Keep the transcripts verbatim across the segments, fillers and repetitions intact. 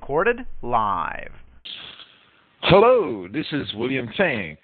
recorded live. Hello, this is William Fink,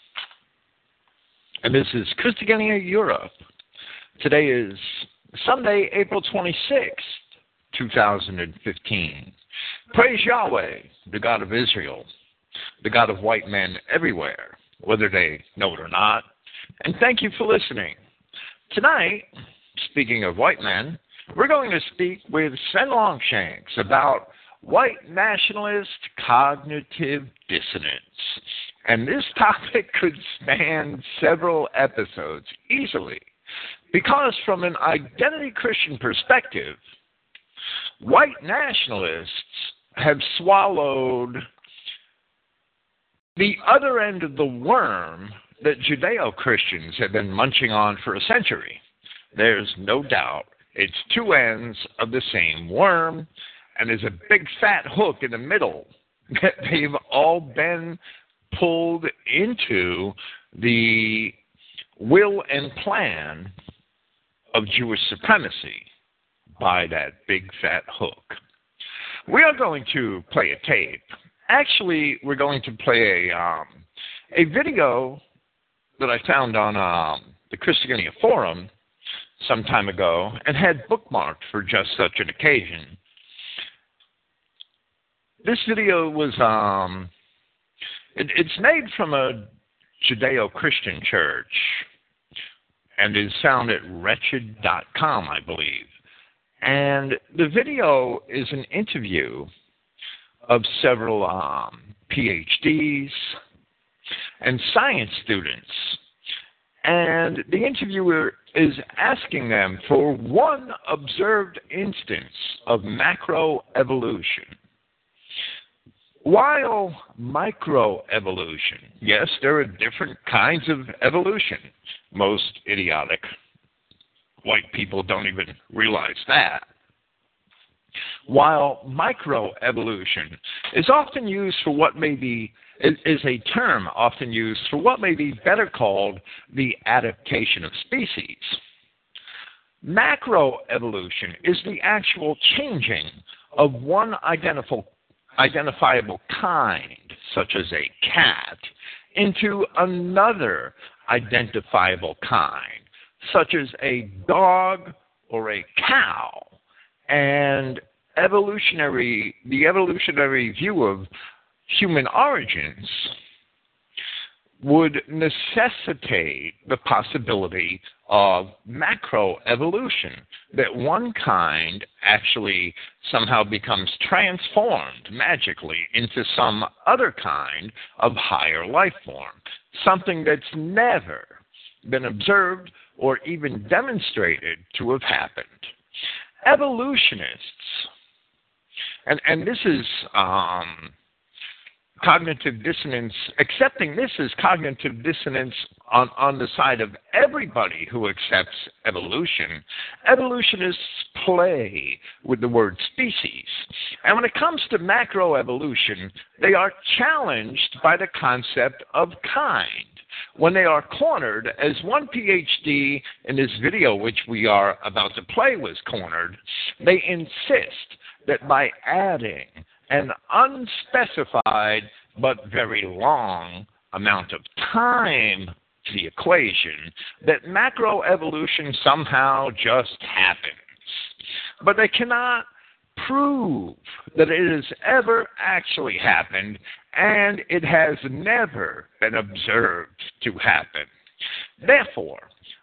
and this is Christogenea Europe. Today is Sunday, April twenty-sixth, two thousand fifteen. Praise Yahweh, the God of Israel, the God of white men everywhere, whether they know it or not. And thank you for listening. Tonight, speaking of white men, we're going to speak with Sven Longshanks about white nationalist cognitive dissonance. And this topic could span several episodes easily, because from an identity Christian perspective, white nationalists have swallowed the other end of the worm that Judeo-Christians have been munching on for a century. There's no doubt it's two ends of the same worm, and there's a big fat hook in the middle that they've all been pulled into the will and plan of Jewish supremacy by that big fat hook. We are going to play a tape. Actually, we're going to play a, um, a video that I found on um, the Christogenea forum some time ago and had bookmarked for just such an occasion. This video was, um, it, it's made from a Judeo-Christian church and is found at wretched dot com, I believe. And the video is an interview of several um, P H Ds and science students. And the interviewer is asking them for one observed instance of macroevolution. While microevolution, yes, there are different kinds of evolution. Most idiotic white people don't even realize that. While microevolution is often used for what may be, is a term often used for what may be better called the adaptation of species, macroevolution is the actual changing of one identifiable identifiable kind, such as a cat, into another identifiable kind, such as a dog or a cow. And evolutionary, the evolutionary view of human origins would necessitate the possibility of macroevolution, that one kind actually somehow becomes transformed magically into some other kind of higher life form, something that's never been observed or even demonstrated to have happened. Evolutionists, and, and this is um, cognitive dissonance, accepting this as cognitive dissonance on, on the side of everybody who accepts evolution. Evolutionists play with the word species. And when it comes to macroevolution, they are challenged by the concept of kind. When they are cornered, as one P H D in this video, which we are about to play, was cornered, they insist that by adding an unspecified but very long amount of time to the equation, that macroevolution somehow just happens. But they cannot prove that it has ever actually happened, and it has never been observed to happen. Therefore,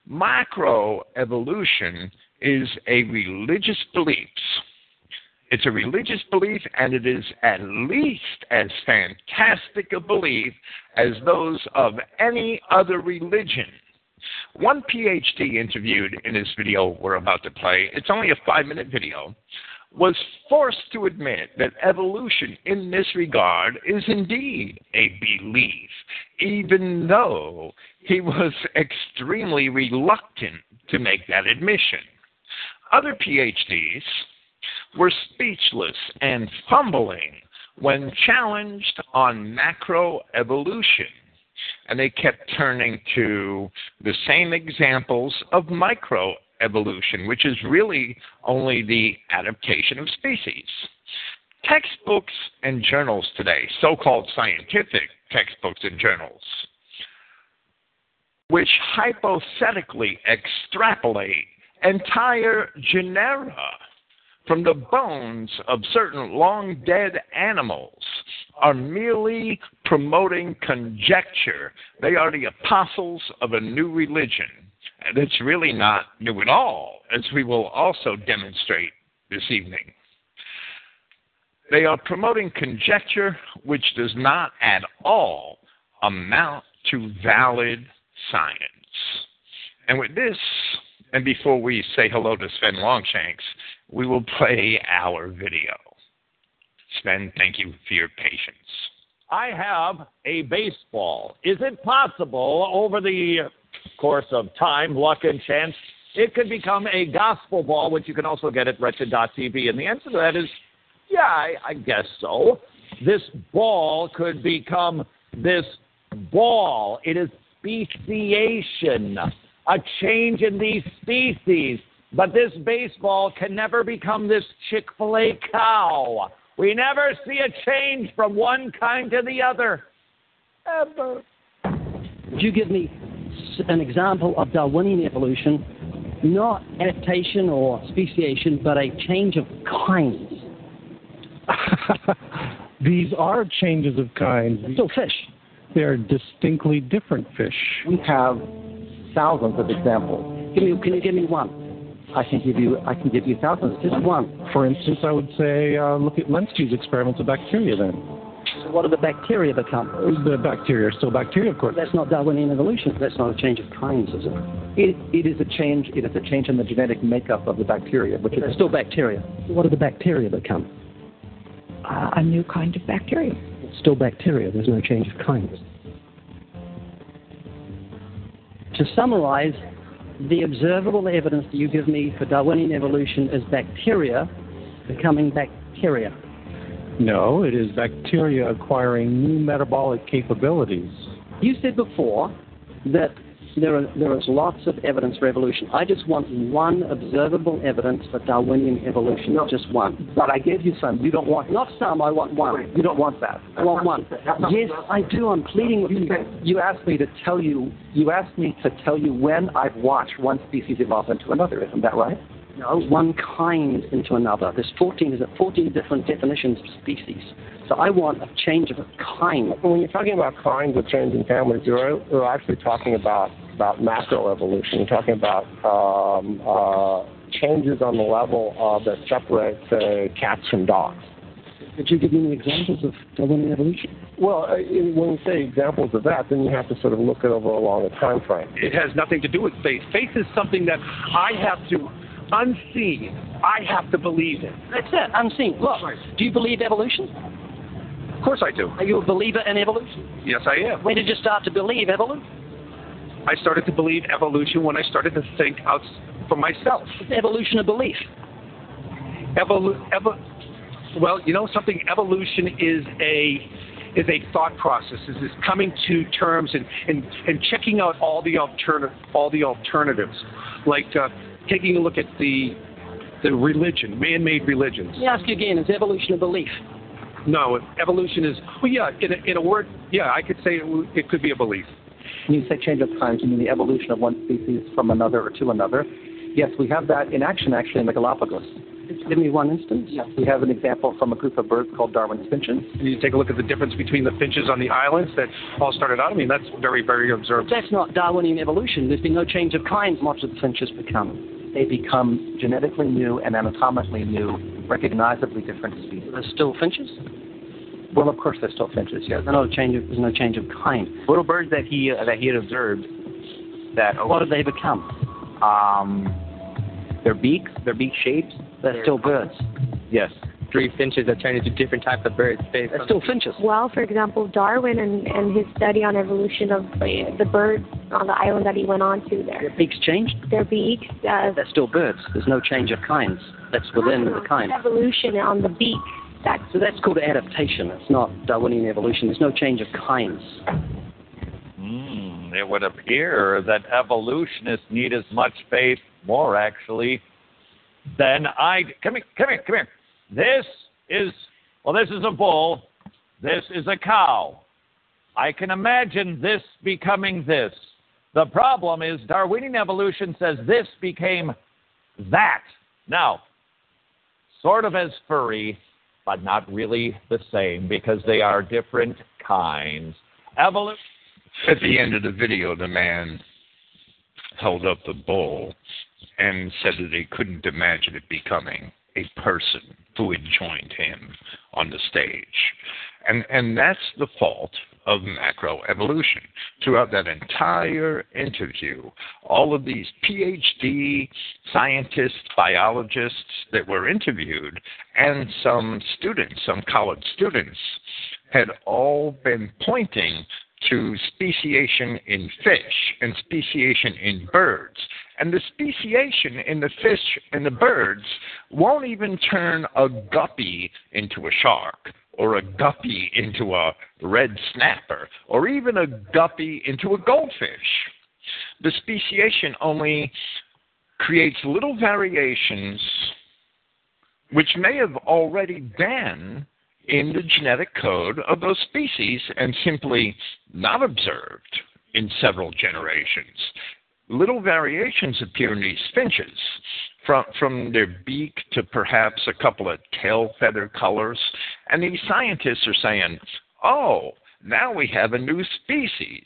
macroevolution is a religious belief. It's a religious belief, and it is at least as fantastic a belief as those of any other religion. One P H D interviewed in this video we're about to play, it's only a five-minute video, was forced to admit that evolution in this regard is indeed a belief, even though he was extremely reluctant to make that admission. Other P H Ds were speechless and fumbling when challenged on macroevolution, and they kept turning to the same examples of microevolution, which is really only the adaptation of species. Textbooks and journals today, so-called scientific textbooks and journals, which hypothetically extrapolate entire genera from the bones of certain long-dead animals, are merely promoting conjecture. They are the apostles of a new religion, and it's really not new at all, as we will also demonstrate this evening. They are promoting conjecture which does not at all amount to valid science. And with this, and before we say hello to Sven Longshanks, we will play our video. Sven, thank you for your patience. I have a baseball. Is it possible over the course of time, luck, and chance, it could become a gospel ball, which you can also get at wretched dot t v? And the answer to that is, yeah, I, I guess so. This ball could become this ball. It is speciation, a change in these species. But this baseball can never become this Chick-fil-A cow. We never see a change from one kind to the other, ever. Would you give me an example of Darwinian evolution, not adaptation or speciation, but a change of kinds? These are changes of kinds. They're still fish. They're distinctly different fish. We have thousands of examples. Give me, can you give me one? I can give you. I can give you thousands. Just one. For instance, I would say uh, look at Lenski's experiments of bacteria. Then, so what do the bacteria become? The bacteria are still bacteria, of course. That's not Darwinian evolution. That's not a change of kinds, is it? It, it is a change. It is a change in the genetic makeup of the bacteria, which They're is still bacteria. What do the bacteria become? Uh, a new kind of bacteria. It's still bacteria. There's no change of kinds. To summarize, the observable evidence that you give me for Darwinian evolution is bacteria becoming bacteria. No, it is bacteria acquiring new metabolic capabilities. You said before that there, are, there is lots of evidence for evolution. I just want one observable evidence for Darwinian evolution, No. just one. But I gave you some. You don't want. Not some, I want one. You don't want that. I want one. Yes, I do. I'm pleading with You, you. said- you asked me to tell you. You asked me to tell you when I've watched one species evolve into another. Isn't that right? No, one kind into another. There's fourteen, is it fourteen different definitions of species. So I want a change of a kind. When you're talking about kinds of changing families, you're, you're actually talking about, about macroevolution. You're talking about um, uh, changes on the level of that separate, say, cats from dogs. Could you give me any examples of Darwinian evolution? Well, uh, when you say examples of that, then you have to sort of look at over a longer time frame. It has nothing to do with faith. Faith is something that I have to unseen. I have to believe in. That's it, unseen. Look, do you believe evolution? Of course I do. Are you a believer in evolution? Yes, I am. When did you start to believe evolution? I started to believe evolution when I started to think out for myself. Is evolution a belief? Evolu- evo- well, you know something? Evolution is a is a thought process. Is is coming to terms and, and, and checking out all the alternative all the alternatives, like uh, taking a look at the the religion, man-made religions. Let me ask you again: is evolution a belief? No, evolution is well, yeah. In a, in a word, yeah, I could say it, w- it could be a belief. When you say change of kinds, you mean the evolution of one species from another or to another. Yes, we have that in action actually in the Galapagos. Give me one instance. Yes, we have an example from a group of birds called Darwin's finches. And you take a look at the difference between the finches on the islands that all started out. I mean, that's very, very observed. That's not Darwinian evolution. There's been no change of kinds. What do the finches become? They become genetically new and anatomically new, recognizably different species. There's still finches? Well, of course, they're still finches, yes. There's no change of, there's no change of kind. Little birds that he uh, that he had observed, that What did they become? um, their beaks, their beak shapes. They're still birds. Yes, three finches that turned into different types of birds. Based They're on still finches. Well, for example, Darwin and, and his study on evolution of the, the birds on the island that he went on to there. Their beaks changed. Their beaks, uh, They're still birds. There's no change of kinds. That's within the kind. evolution on the beak. That's So that's called adaptation. It's not Darwinian evolution. There's no change of kinds. Mm, it would appear that evolutionists need as much faith, more actually, than I. Come here, come here, come here. This is well, this is a bull, this is a cow. I can imagine this becoming this. The problem is Darwinian evolution says this became that. Now, sort of as furry, but not really the same because they are different kinds. Evolution. At the end of the video, the man held up the bull and said that he couldn't imagine it becoming a person who had joined him on the stage. And and that's the fault of macroevolution. Throughout that entire interview, all of these P H D scientists, biologists that were interviewed, and some students, some college students, had all been pointing to speciation in fish and speciation in birds. And the speciation in the fish and the birds won't even turn a guppy into a shark, or a guppy into a red snapper, or even a guppy into a goldfish. The speciation only creates little variations which may have already been in the genetic code of those species and simply not observed in several generations. Little variations appear in these finches, from, from their beak to perhaps a couple of tail feather colors. And these scientists are saying, oh, now we have a new species.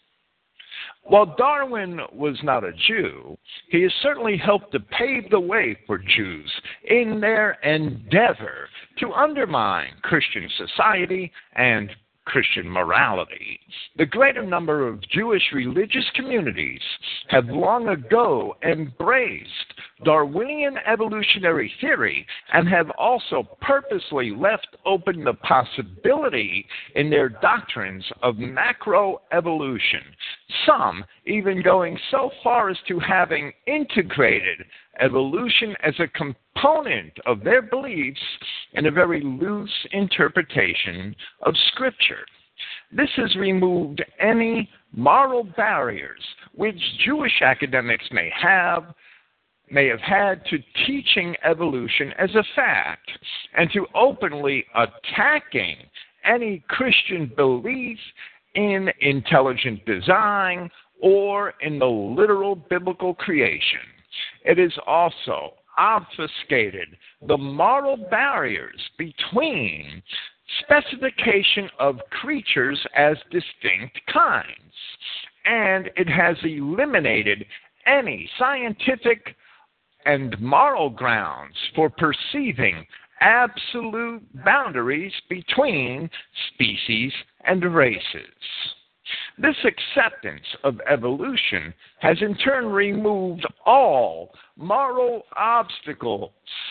While Darwin was not a Jew, he has certainly helped to pave the way for Jews in their endeavor to undermine Christian society and Christian morality. The greater number of Jewish religious communities have long ago embraced Darwinian evolutionary theory and have also purposely left open the possibility in their doctrines of macroevolution, some even going so far as to having integrated evolution as a component of their beliefs in a very loose interpretation of Scripture. This has removed any moral barriers which Jewish academics may have, may have had to teaching evolution as a fact, and to openly attacking any Christian belief in intelligent design or in the literal biblical creation. It has also obfuscated the moral barriers between specification of creatures as distinct kinds, and it has eliminated any scientific and moral grounds for perceiving absolute boundaries between species and races. This acceptance of evolution has in turn removed all moral obstacles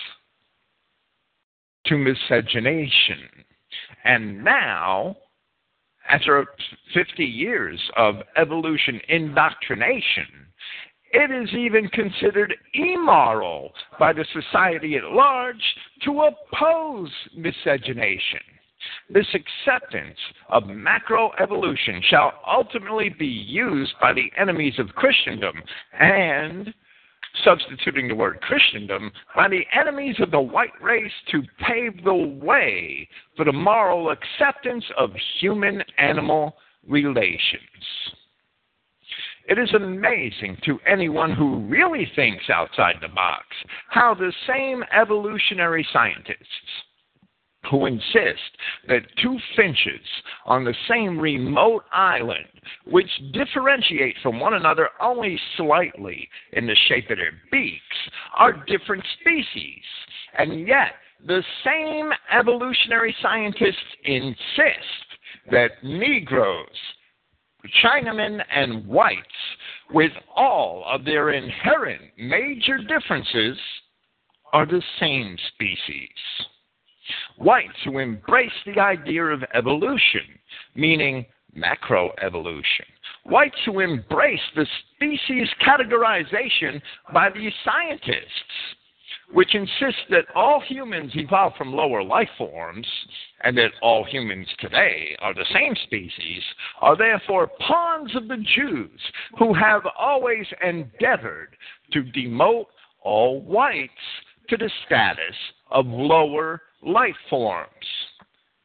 to miscegenation. And now, after fifty years of evolution indoctrination, it is even considered immoral by the society at large to oppose miscegenation. This acceptance of macroevolution shall ultimately be used by the enemies of Christendom and, substituting the word Christendom, by the enemies of the white race to pave the way for the moral acceptance of human-animal relations. It is amazing to anyone who really thinks outside the box how the same evolutionary scientists who insist that two finches on the same remote island, which differentiate from one another only slightly in the shape of their beaks, are different species. And yet, the same evolutionary scientists insist that Negroes, Chinamen, and whites, with all of their inherent major differences, are the same species. Whites who embrace the idea of evolution, meaning macroevolution. Whites who embrace the species categorization by these scientists, which insist that all humans evolved from lower life forms and that all humans today are the same species, are therefore pawns of the Jews who have always endeavored to demote all whites to the status of lower life forms.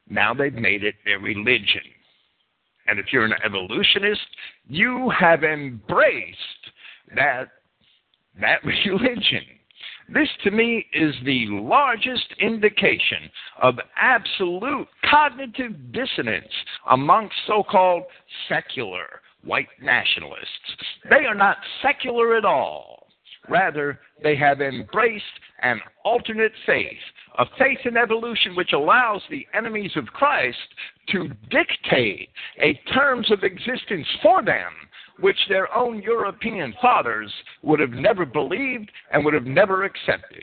Now they've made it their religion. And if you're an evolutionist, you have embraced that, that religion. This, to me, is the largest indication of absolute cognitive dissonance amongst so-called secular white nationalists. They are not secular at all. Rather, they have embraced an alternate faith, a faith in evolution which allows the enemies of Christ to dictate a terms of existence for them which their own European fathers would have never believed and would have never accepted.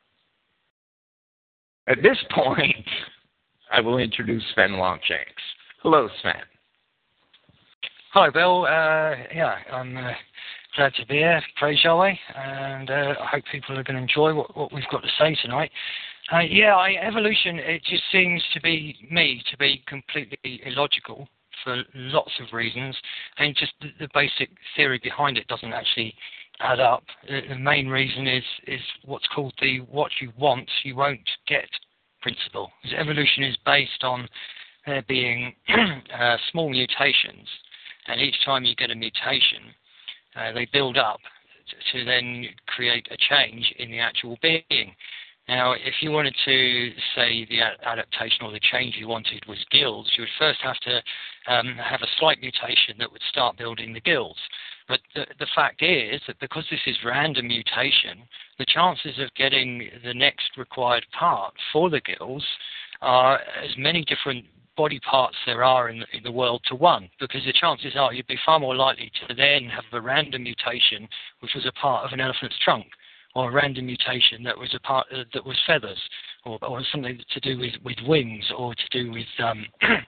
At this point, I will introduce Sven Longshanks. Hello, Sven. Hello, Bill. Uh, yeah, I'm uh, glad to be here. Praise Yahweh, and uh, I hope people are going to enjoy what, what we've got to say tonight. Uh, yeah, I, evolution, it just seems to be, me, to be completely illogical for lots of reasons, and just the, the basic theory behind it doesn't actually add up. The, the main reason is is what's called the what you want, you won't get principle. Because evolution is based on there being uh, small mutations, and each time you get a mutation, uh, they build up to, to then create a change in the actual being. Now, if you wanted to say the adaptation or the change you wanted was gills, you would first have to um, have a slight mutation that would start building the gills. But the, the fact is that because this is random mutation, the chances of getting the next required part for the gills are as many different body parts there are in the, in the world to one, because the chances are you'd be far more likely to then have a random mutation which was a part of an elephant's trunk, or a random mutation that was a part uh, that was feathers, or, or something to do with, with wings, or to do with um,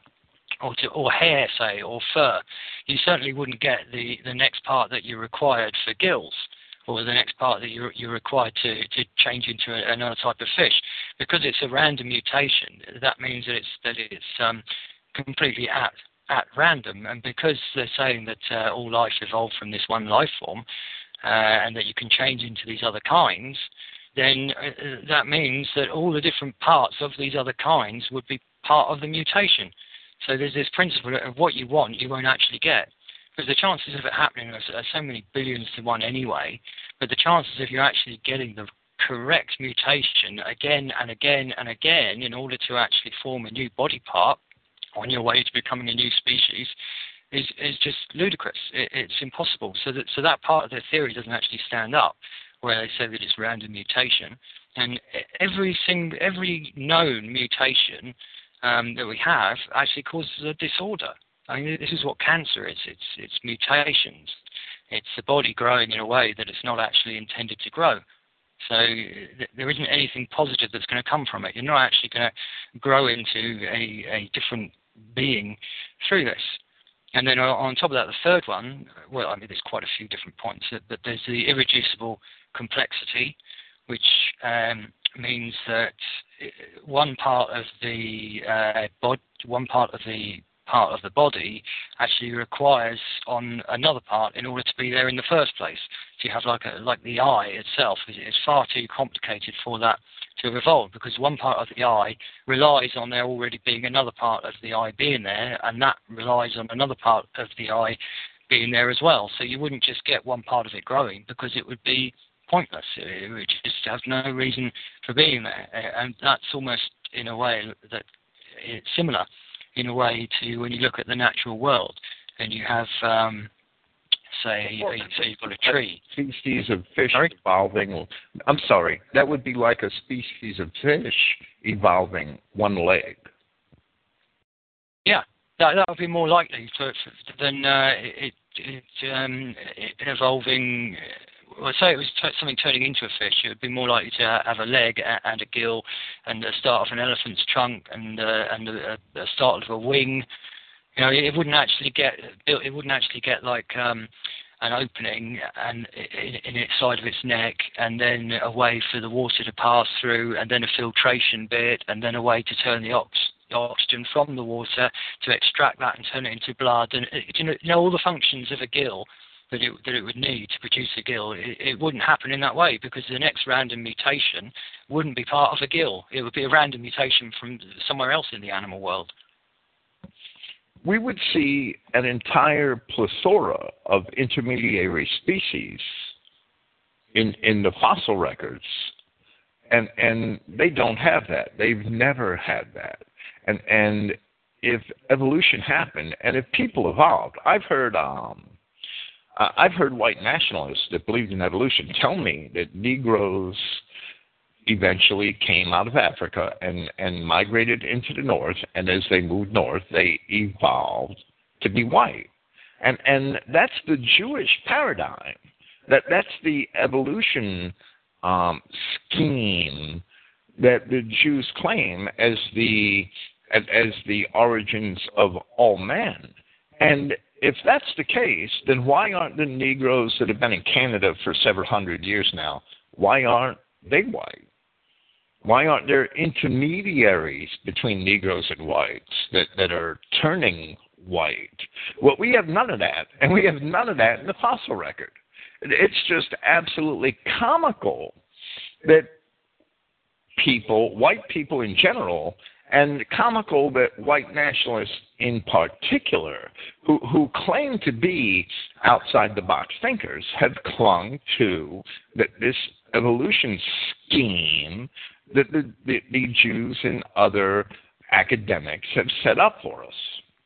or to or hair, say, or fur. You certainly wouldn't get the, the next part that you required for gills, or the next part that you're, you're required to, to change into a, another type of fish, because it's a random mutation. That means that it's that it's um, completely at at random, and because they're saying that uh, all life evolved from this one life form. Uh, and that you can change into these other kinds, then uh, that means that all the different parts of these other kinds would be part of the mutation. So there's this principle of what you want, you won't actually get. Because the chances of it happening are, are so many billions to one anyway, but the chances of you actually getting the correct mutation again and again and again in order to actually form a new body part on your way to becoming a new species Is, is just ludicrous. It, it's impossible. So that so that part of their theory doesn't actually stand up, where they say that it's random mutation. And every sing, every known mutation um, that we have actually causes a disorder. I mean, this is what cancer is. It's it's mutations. It's the body growing in a way that it's not actually intended to grow. So th- there isn't anything positive that's going to come from it. You're not actually going to grow into a, a different being through this. And then on top of that, the third one, well, I mean, there's quite a few different points, but there's the irreducible complexity, which um, means that one part of the uh, bod, one part of the part of the body actually requires on another part in order to be there in the first place. So you have like a, like the eye itself is, is far too complicated for that to have evolved, because one part of the eye relies on there already being another part of the eye being there, and that relies on another part of the eye being there as well. So you wouldn't just get one part of it growing, because it would be pointless. It would just have no reason for being there. And that's almost in a way that it's similar in a way to when you look at the natural world and you have um, say, well, say you've got a tree. A species of fish sorry? evolving. I'm sorry. That would be like a species of fish evolving one leg. Yeah, that that would be more likely for, for, than uh, it, it, um, it evolving. Well, say it was t- something turning into a fish. It would be more likely to have a leg and a gill, and the start of an elephant's trunk, and uh, and a, a start of a wing. You know, it wouldn't actually get it wouldn't actually get like um, an opening and in, in its side of its neck, and then a way for the water to pass through, and then a filtration bit, and then a way to turn the ox, the oxygen from the water to extract that and turn it into blood, and you know, you know all the functions of a gill that it, that it would need to produce a gill, it, it wouldn't happen in that way, because the next random mutation wouldn't be part of a gill. It would be a random mutation from somewhere else in the animal world. We would see an entire plethora of intermediary species in in the fossil records, and and they don't have that. They've never had that. And and if evolution happened, and if people evolved, I've heard um, uh, I've heard white nationalists that believed in evolution tell me that Negroes eventually came out of Africa and, and migrated into the north, and as they moved north, they evolved to be white. And and that's the Jewish paradigm. That that's the evolution um, scheme that the Jews claim as the as the origins of all man. And if that's the case, then why aren't the Negroes that have been in Canada for several hundred years now, why aren't they white? Why aren't there intermediaries between Negroes and whites that, that are turning white? Well, we have none of that, and we have none of that in the fossil record. It's just absolutely comical that people, white people in general, and comical that white nationalists in particular, who, who claim to be outside-the-box thinkers, have clung to that this evolution scheme that the, the, the Jews and other academics have set up for us.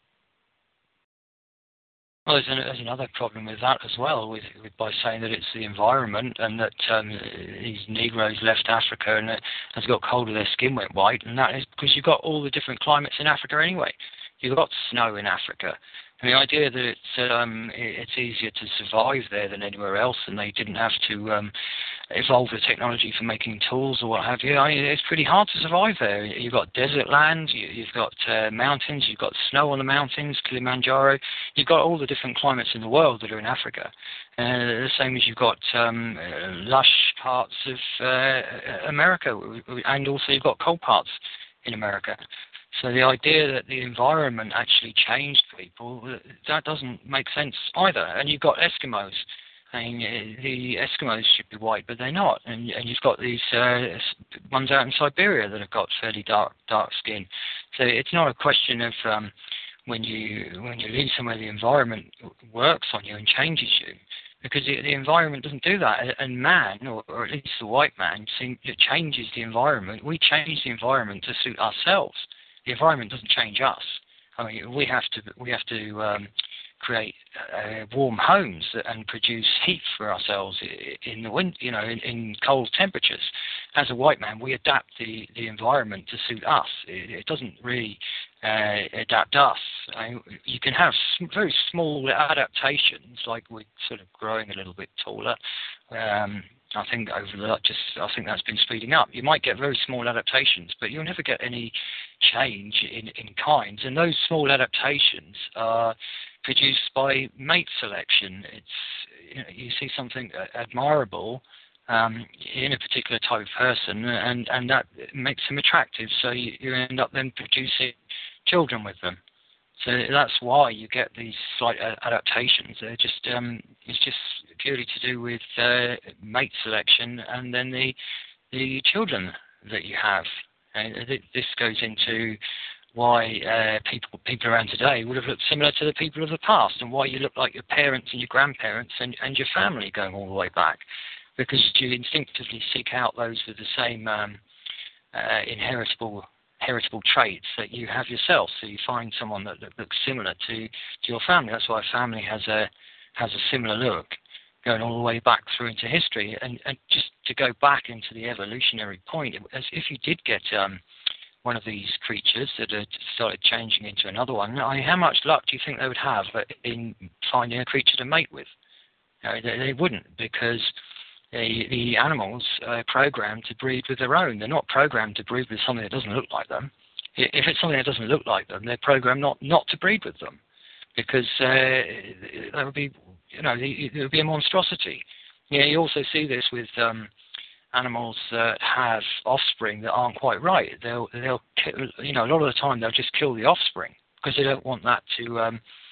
Well, there's, an, there's another problem with that as well, with, with by saying that it's the environment and that um, these Negroes left Africa and it has got cold and their skin went white, and that is because you've got all the different climates in Africa anyway. You've got snow in Africa. And the idea that it's, um, it's easier to survive there than anywhere else, and they didn't have to um, evolve the technology for making tools or what have you, I mean, it's pretty hard to survive there. You've got desert land, you, you've got uh, mountains, you've got snow on the mountains, Kilimanjaro. You've got all the different climates in the world that are in Africa. Uh, the same as you've got um, uh, lush parts of uh, America, and also you've got cold parts in America. So the idea that the environment actually changed people, that doesn't make sense either. And you've got Eskimos. I mean, the Eskimos should be white, but they're not. And, and you've got these uh, ones out in Siberia that have got fairly dark dark skin. So it's not a question of um, when you when you live somewhere, the environment works on you and changes you. Because the, the environment doesn't do that. And man, or, or at least the white man, seem, it changes the environment. We change the environment to suit ourselves. The environment doesn't change us. I mean, we have to we have to um, create uh, warm homes and produce heat for ourselves in the wind, you know, in, in cold temperatures. As a white man, we adapt the, the environment to suit us. It, it doesn't really uh, adapt us. I mean, you can have sm- very small adaptations, like we're sort of growing a little bit taller. Um, I think over the just I think that's been speeding up. You might get very small adaptations, but you'll never get any change in, in kinds. And those small adaptations are produced by mate selection. It's you know, you see something admirable um, in a particular type of person, and, and that makes them attractive. So you, you end up then producing children with them. So that's why you get these slight adaptations. They're just um, it's just purely to do with uh, mate selection, and then the the children that you have. And this goes into why uh, people people around today would have looked similar to the people of the past, and why you look like your parents and your grandparents and, and your family going all the way back, because you instinctively seek out those with the same um, uh, inheritable. heritable traits that you have yourself, so you find someone that, that looks similar to, to your family. That's why a family has a has a similar look, going all the way back through into history. And, and just to go back into the evolutionary point, as if you did get um, one of these creatures that had started changing into another one, I mean, how much luck do you think they would have in finding a creature to mate with? You know, they, they wouldn't, because The, the animals are programmed to breed with their own. They're not programmed to breed with something that doesn't look like them. If it's something that doesn't look like them, they're programmed not, not to breed with them, because uh, that would be, you know, it would be a monstrosity. You know, you also see this with um, animals that have offspring that aren't quite right. They'll, they'll, kill, you know, a lot of the time they'll just kill the offspring because they don't want that to um,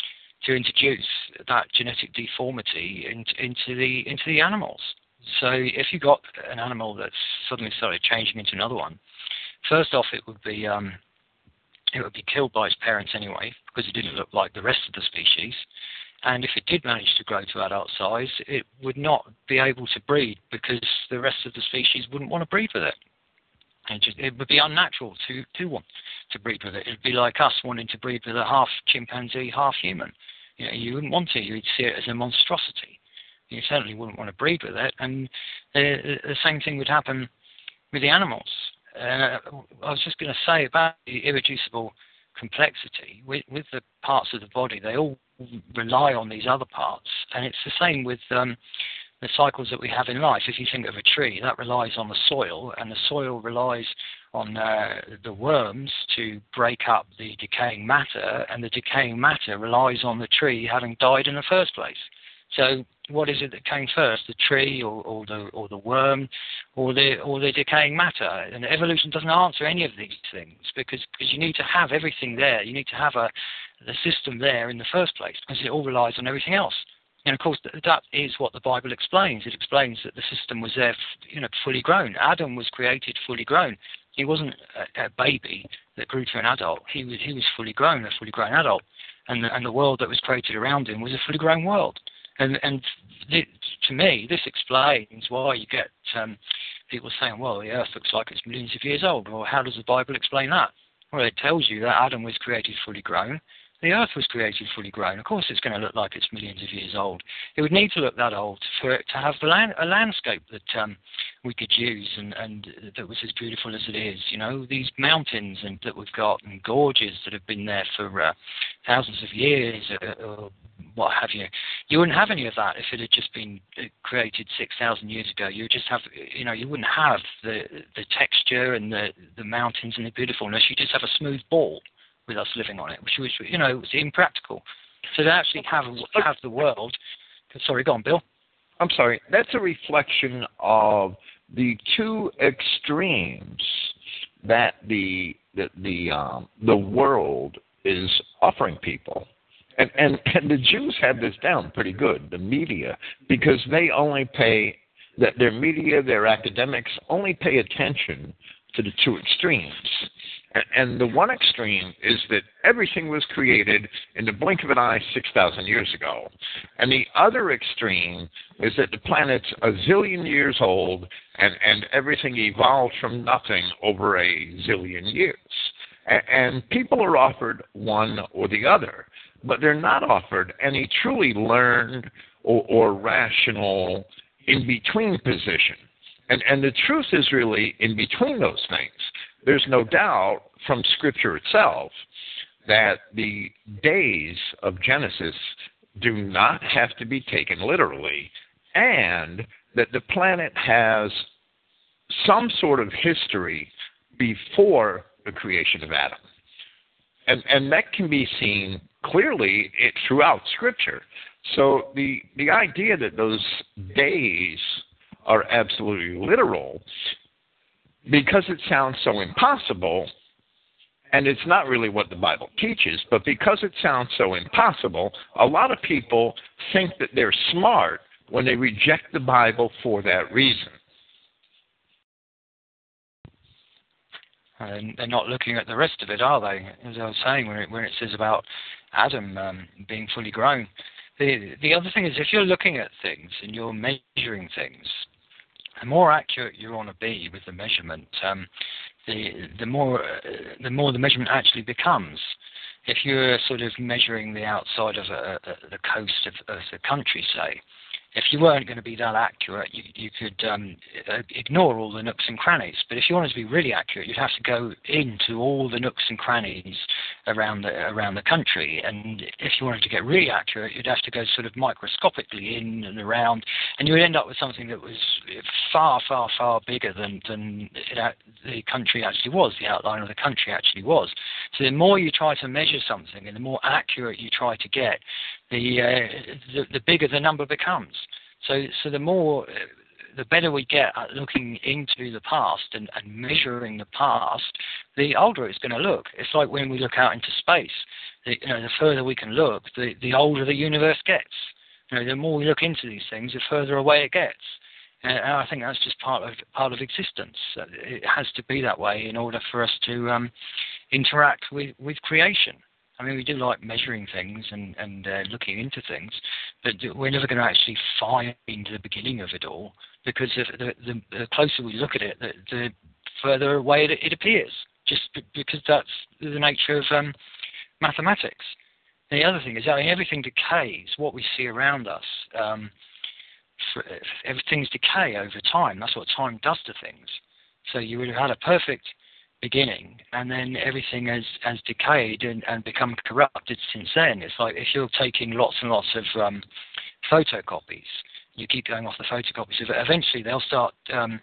to introduce that genetic deformity into, into the into the animals. So if you got an animal that's suddenly started changing into another one, first off, it would be um, it would be killed by its parents anyway, because it didn't look like the rest of the species. And if it did manage to grow to adult size, it would not be able to breed because the rest of the species wouldn't want to breed with it. And just, it would be unnatural to, to want to breed with it. It would be like us wanting to breed with a half chimpanzee, half human. You know, you wouldn't want to. You'd see it as a monstrosity. You certainly wouldn't want to breed with it. And the, the same thing would happen with the animals. Uh, I was just going to say about the irreducible complexity. With, with the parts of the body, they all rely on these other parts. And it's the same with um, the cycles that we have in life. If you think of a tree, that relies on the soil, and the soil relies on uh, the worms to break up the decaying matter, and the decaying matter relies on the tree having died in the first place. So what is it that came first, the tree or, or the or the worm or the or the decaying matter? And evolution doesn't answer any of these things because, because you need to have everything there. You need to have a the system there in the first place because it all relies on everything else. And of course, that is what the Bible explains. It explains that the system was there, you know, fully grown. Adam was created fully grown. He wasn't a, a baby that grew to an adult. He was he was fully grown, a fully grown adult, and the, and the world that was created around him was a fully grown world. And and th- to me, this explains why you get um, people saying, "Well, the Earth looks like it's millions of years old." Well, how does the Bible explain that? Well, it tells you that Adam was created fully grown. The Earth was created fully grown. Of course, it's going to look like it's millions of years old. It would need to look that old for it to have the land, a landscape that um, we could use and, and that was as beautiful as it is. You know, these mountains and that we've got and gorges that have been there for uh, thousands of years uh, or what have you. You wouldn't have any of that if it had just been created six thousand years ago. You would just have, you know, you wouldn't have the the texture and the, the mountains and the beautifulness. You just have a smooth ball with us living on it, which was, you know, was impractical. So to actually have have the world. Sorry, go on, Bill. I'm sorry. That's a reflection of the two extremes that the the the, um, the world is offering people. And, and and the Jews have this down pretty good, the media, because they only pay, that their media, their academics only pay attention to the two extremes. And, and the one extreme is that everything was created in the blink of an eye six thousand years ago. And the other extreme is that the planet's a zillion years old and, and everything evolved from nothing over a zillion years. And, and people are offered one or the other, but they're not offered any truly learned or, or rational in-between position. And, and the truth is really in between those things. There's no doubt from Scripture itself that the days of Genesis do not have to be taken literally, and that the planet has some sort of history before the creation of Adam. And, and that can be seen clearly it, throughout Scripture. So the, the idea that those days are absolutely literal, because it sounds so impossible, and it's not really what the Bible teaches, but because it sounds so impossible, a lot of people think that they're smart when they reject the Bible for that reason. And they're not looking at the rest of it, are they? As I was saying, when it, when it says about Adam um, being fully grown. The, the other thing is, if you're looking at things and you're measuring things, the more accurate you want to be with the measurement, um, the the more uh, the more the measurement actually becomes. If you're sort of measuring the outside of a, a, the coast of, of the country, say, if you weren't going to be that accurate, you, you could um, ignore all the nooks and crannies. But if you wanted to be really accurate, you'd have to go into all the nooks and crannies around the around the country. And if you wanted to get really accurate, you'd have to go sort of microscopically in and around, and you would end up with something that was far, far, far bigger than than it, the country actually was, the outline of the country actually was. So the more you try to measure something, and the more accurate you try to get, the uh, the, the bigger the number becomes. So, so the more, the better we get at looking into the past and, and measuring the past, the older it's going to look. It's like when we look out into space. the, you know, the further we can look, the, the older the universe gets. You know, the more we look into these things, the further away it gets. And I think that's just part of part of existence. It has to be that way in order for us to um, interact with, with creation. I mean, we do like measuring things and, and uh, looking into things, but we're never going to actually find the beginning of it all, because the, the, the closer we look at it, the, the further away it, it appears, just because that's the nature of um, mathematics. And the other thing is, I mean, everything decays. What we see around us, um, for, everything's decay over time. That's what time does to things. So you would have had a perfect beginning, and then everything has, has decayed and, and become corrupted since then. It's like if you're taking lots and lots of um, photocopies, you keep going off the photocopies, eventually they'll start um,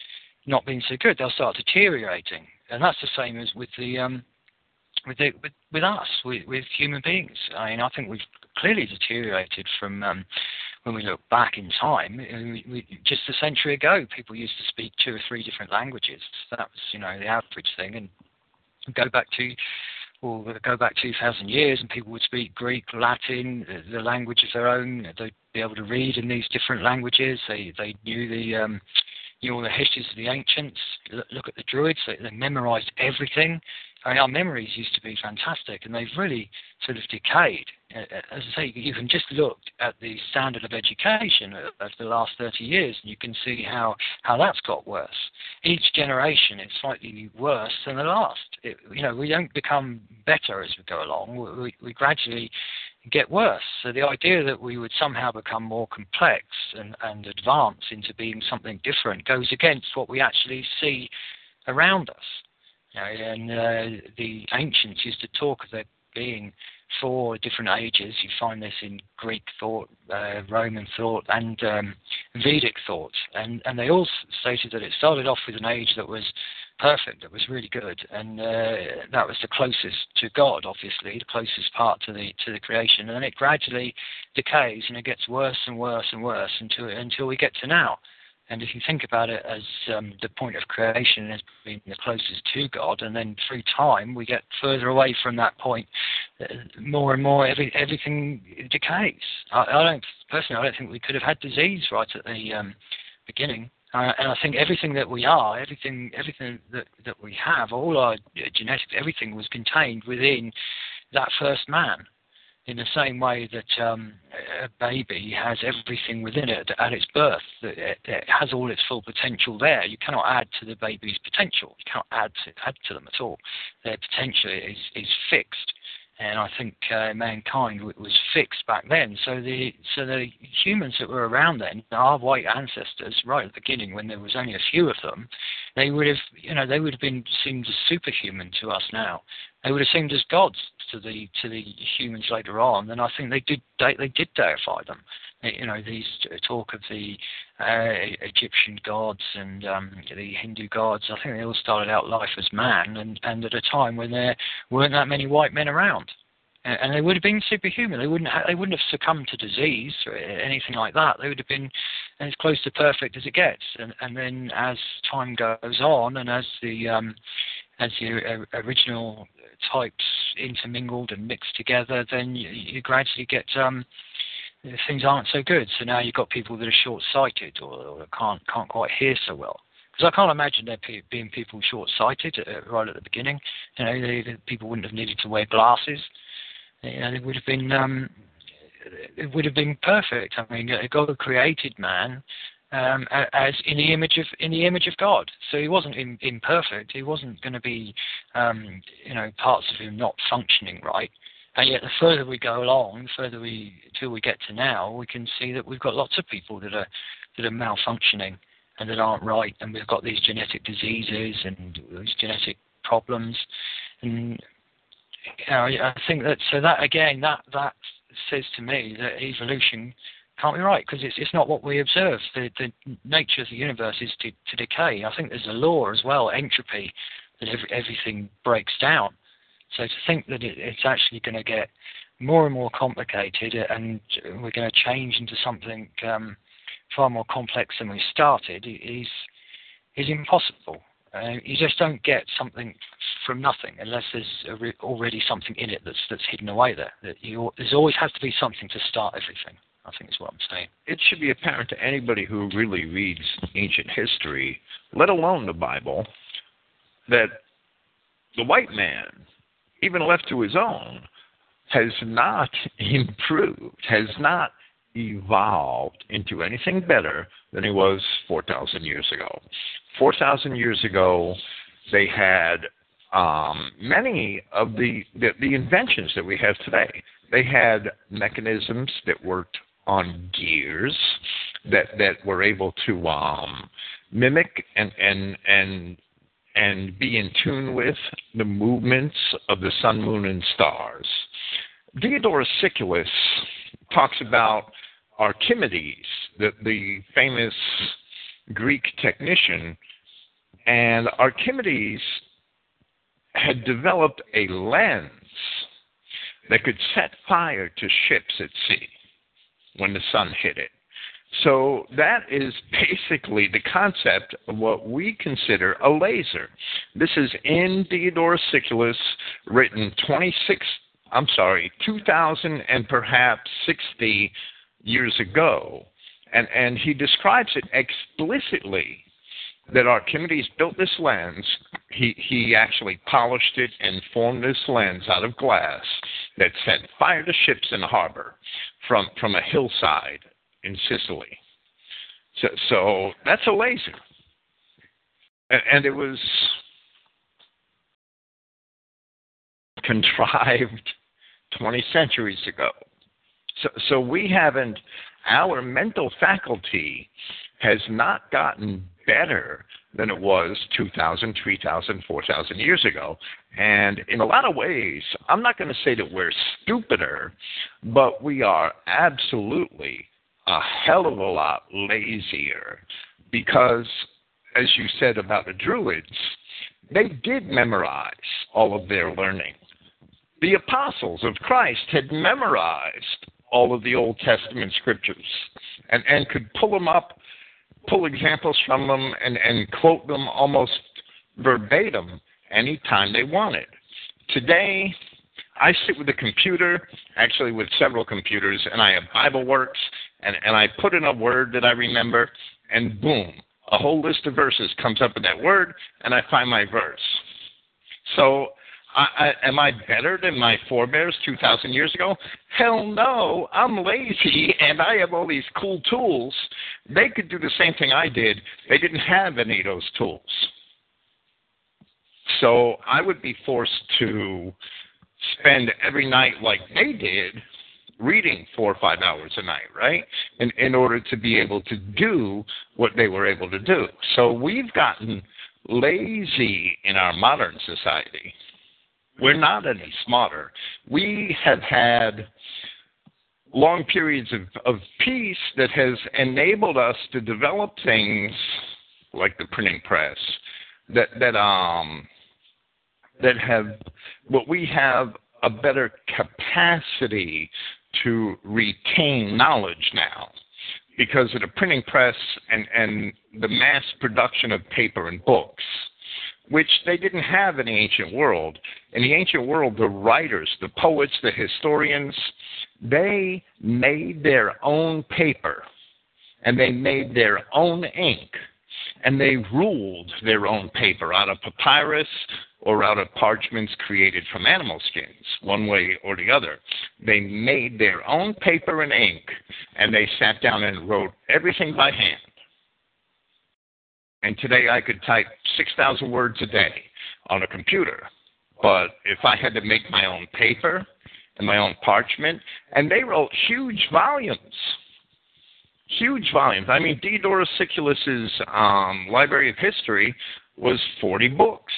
not being so good. They'll start deteriorating, and that's the same as with the um, with, the, with with us, with, with human beings. I mean, I think we've clearly deteriorated from um, when we look back in time. We, we, just a century ago, people used to speak two or three different languages. That was, you know, the average thing. And go back to, well, go back two thousand years, and people would speak Greek, Latin, the, the language of their own. They'd be able to read in these different languages. They they knew the um, knew all the histories of the ancients. Look, look at the Druids; they, they memorized everything. I mean, our memories used to be fantastic, and they've really sort of decayed. As I say, you can just look at the standard of education of the last thirty years, and you can see how, how that's got worse. Each generation is slightly worse than the last. It, you know, we don't become better as we go along. We, we gradually get worse. So the idea that we would somehow become more complex and, and advance into being something different goes against what we actually see around us. You know, and uh, the ancients used to talk of there being four different ages. You find this in Greek thought, uh, Roman thought, and um, Vedic thought. And, and they all stated that it started off with an age that was perfect, that was really good, and uh, that was the closest to God, obviously, the closest part to the to the creation. And then it gradually decays, and it gets worse and worse and worse until until we get to now. And if you think about it as um, the point of creation as being the closest to God, and then through time we get further away from that point, uh, more and more every, everything decays. I, I don't personally, I don't think we could have had disease right at the um, beginning. Uh, and I think everything that we are, everything, everything that, that we have, all our genetics, everything was contained within that first man. In the same way that um, a baby has everything within it at its birth, it, it has all its full potential there. You cannot add to the baby's potential. You cannot add to, add to them at all. Their potential is, is fixed, and I think uh, mankind w- was fixed back then. So the so the humans that were around then, our white ancestors, right at the beginning when there was only a few of them, they would have, you know, they would have been seemed as superhuman to us now. They would have seemed as gods to the to the humans later on, and I think they did they, they did deify them. You know, these talk of the uh, Egyptian gods and um, the Hindu gods. I think they all started out life as man, and, and at a time when there weren't that many white men around, and, and they would have been superhuman. They wouldn't ha- they wouldn't have succumbed to disease or anything like that. They would have been as close to perfect as it gets. And, and then as time goes on, and as the um, as the uh, original types intermingled and mixed together, then you, you gradually get um, things aren't so good. So now you've got people that are short-sighted or, or can't can't quite hear so well. Because I can't imagine there pe- being people short-sighted uh, right at the beginning. You know, they, the people wouldn't have needed to wear glasses. You know, they would have been um, it would have been perfect. I mean, God created man Um, as in the image of in the image of God, so he wasn't in, imperfect. He wasn't going to be, um, you know, parts of him not functioning right. And yet, the further we go along, the further we till we get to now, we can see that we've got lots of people that are that are malfunctioning and that aren't right, and we've got these genetic diseases and these genetic problems. And you know, I think that so that again that that says to me that evolution can't be right, because it's it's not what we observe. The the nature of the universe is to, to decay. I think there's a law as well, entropy, that every, everything breaks down. So to think that it, it's actually going to get more and more complicated and we're going to change into something um, far more complex than we started is is impossible. Uh, you just don't get something from nothing unless there's a re- already something in it that's that's hidden away there. That you, there's always has to be something to start everything, I think is what I'm saying. It should be apparent to anybody who really reads ancient history, let alone the Bible, that the white man, even left to his own, has not improved, has not evolved into anything better than he was four thousand years ago. four thousand years ago, they had um, many of the, the, the inventions that we have today. They had mechanisms that worked on gears that, that were able to um, mimic and, and, and, and be in tune with the movements of the sun, moon, and stars. Diodorus Siculus talks about Archimedes, the, the famous Greek technician, and Archimedes had developed a lens that could set fire to ships at sea when the sun hit it. So that is basically the concept of what we consider a laser. This is in Diodorus Siculus, written twenty-six, I'm sorry, two thousand and perhaps sixty years ago. And, and he describes it explicitly that Archimedes built this lens. He, he actually polished it and formed this lens out of glass that set fire to ships in the harbor from, from a hillside in Sicily. So, so that's a laser. And, and it was contrived twenty centuries ago. So, so we haven't, our mental faculty has not gotten better than it was two thousand, three thousand, four thousand years ago. And in a lot of ways, I'm not going to say that we're stupider, but we are absolutely a hell of a lot lazier because, as you said about the Druids, they did memorize all of their learning. The apostles of Christ had memorized all of the Old Testament scriptures and, and could pull them up, pull examples from them, and, and quote them almost verbatim anytime they wanted. Today, I sit with a computer, actually with several computers, and I have BibleWorks, and, and I put in a word that I remember, and boom, a whole list of verses comes up with that word, and I find my verse. So, I, I, am I better than my forebears two thousand years ago? Hell no, I'm lazy, and I have all these cool tools. They could do the same thing I did. They didn't have any of those tools. So I would be forced to spend every night like they did, reading four or five hours a night, right? In, in order to be able to do what they were able to do. So we've gotten lazy in our modern society. We're not any smarter. We have had long periods of, of peace that has enabled us to develop things like the printing press that that um that have what we have a better capacity to retain knowledge now because of the printing press and, and the mass production of paper and books, which they didn't have in the ancient world. In the ancient world, the writers, the poets, the historians, they made their own paper, and they made their own ink, and they ruled their own paper out of papyrus or out of parchments created from animal skins, one way or the other. They made their own paper and ink, and they sat down and wrote everything by hand. And today I could type six thousand words a day on a computer. But if I had to make my own paper and my own parchment, and they wrote huge volumes, huge volumes. I mean, Diodorus Siculus's um, Library of History was forty books,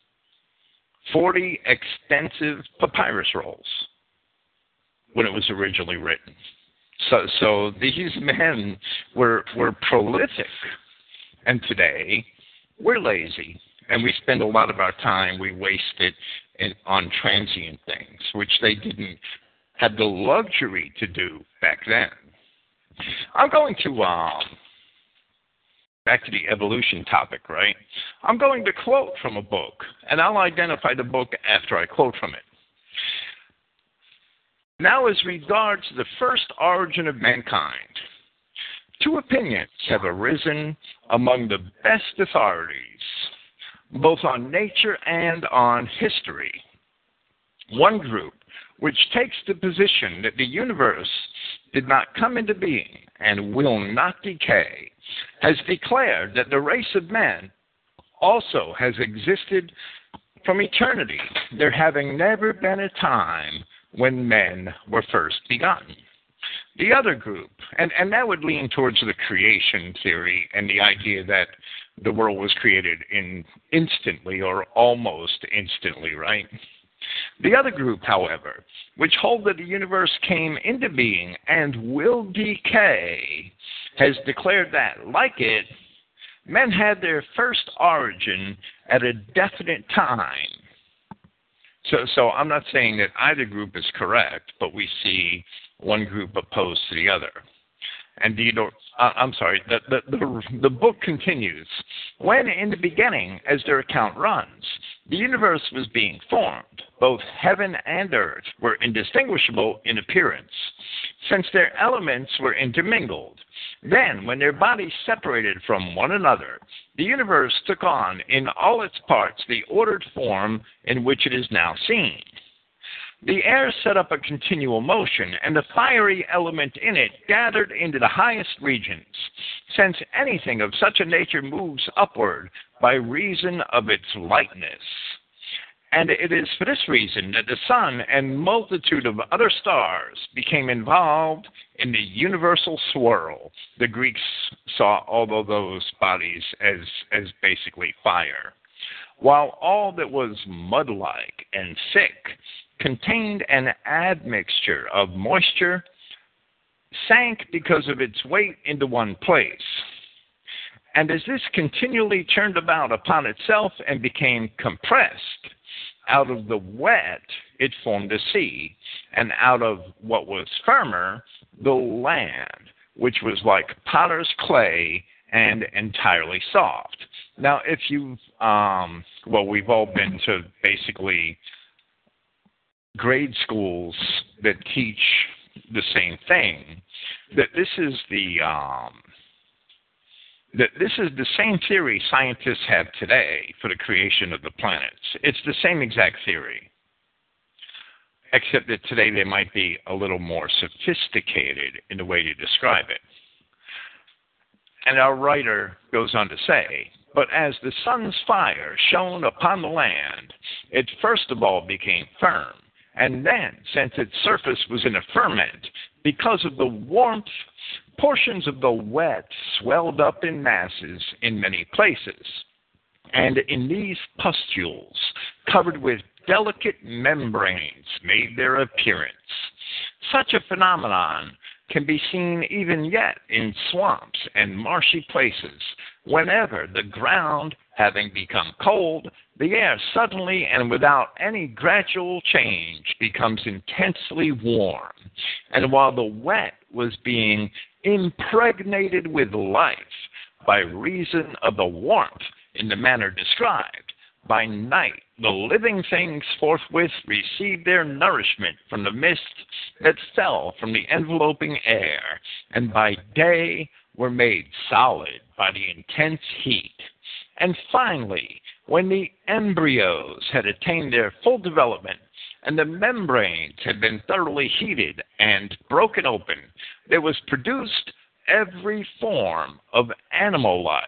forty extensive papyrus rolls when it was originally written. So, so these men were were prolific. And today, we're lazy, and we spend a lot of our time, we waste it in, on transient things, which they didn't have the luxury to do back then. I'm going to, um, back to the evolution topic, right? I'm going to quote from a book, and I'll identify the book after I quote from it. Now, as regards the first origin of mankind, two opinions have arisen among the best authorities, both on nature and on history. One group, which takes the position that the universe did not come into being and will not decay, has declared that the race of men also has existed from eternity, there having never been a time when men were first begotten. The other group, and, and that would lean towards the creation theory and the idea that the world was created in instantly or almost instantly, right? The other group, however, which hold that the universe came into being and will decay, has declared that, like it, men had their first origin at a definite time. So, so I'm not saying that either group is correct, but we see one group opposed to the other. And Theodore, uh, I'm sorry, the, the, the, the book continues. When in the beginning, as their account runs, the universe was being formed, both heaven and earth were indistinguishable in appearance, since their elements were intermingled. Then, when their bodies separated from one another, the universe took on in all its parts the ordered form in which it is now seen. The air set up a continual motion, and the fiery element in it gathered into the highest regions, since anything of such a nature moves upward by reason of its lightness. And it is for this reason that the sun and multitude of other stars became involved in the universal swirl. The Greeks saw all of those bodies as, as basically fire, while all that was mud-like and thick, contained an admixture of moisture, sank because of its weight into one place. And as this continually turned about upon itself and became compressed, out of the wet it formed a sea, and out of what was firmer, the land, which was like potter's clay and entirely soft. Now, if you've, um, well, we've all been to basically grade schools that teach the same thing, that this is the um, that this is the same theory scientists have today for the creation of the planets. It's the same exact theory, except that today they might be a little more sophisticated in the way to describe it. And our writer goes on to say, but as the sun's fire shone upon the land, it first of all became firm, and then, since its surface was in a ferment, because of the warmth, portions of the wet swelled up in masses in many places. And in these pustules, covered with delicate membranes, made their appearance. Such a phenomenon can be seen even yet in swamps and marshy places, whenever the ground, having become cold, the air suddenly and without any gradual change becomes intensely warm. And while the wet was being impregnated with life by reason of the warmth in the manner described, by night the living things forthwith received their nourishment from the mist that fell from the enveloping air, and by day were made solid by the intense heat. And finally, when the embryos had attained their full development, and the membranes had been thoroughly heated and broken open, there was produced every form of animal life.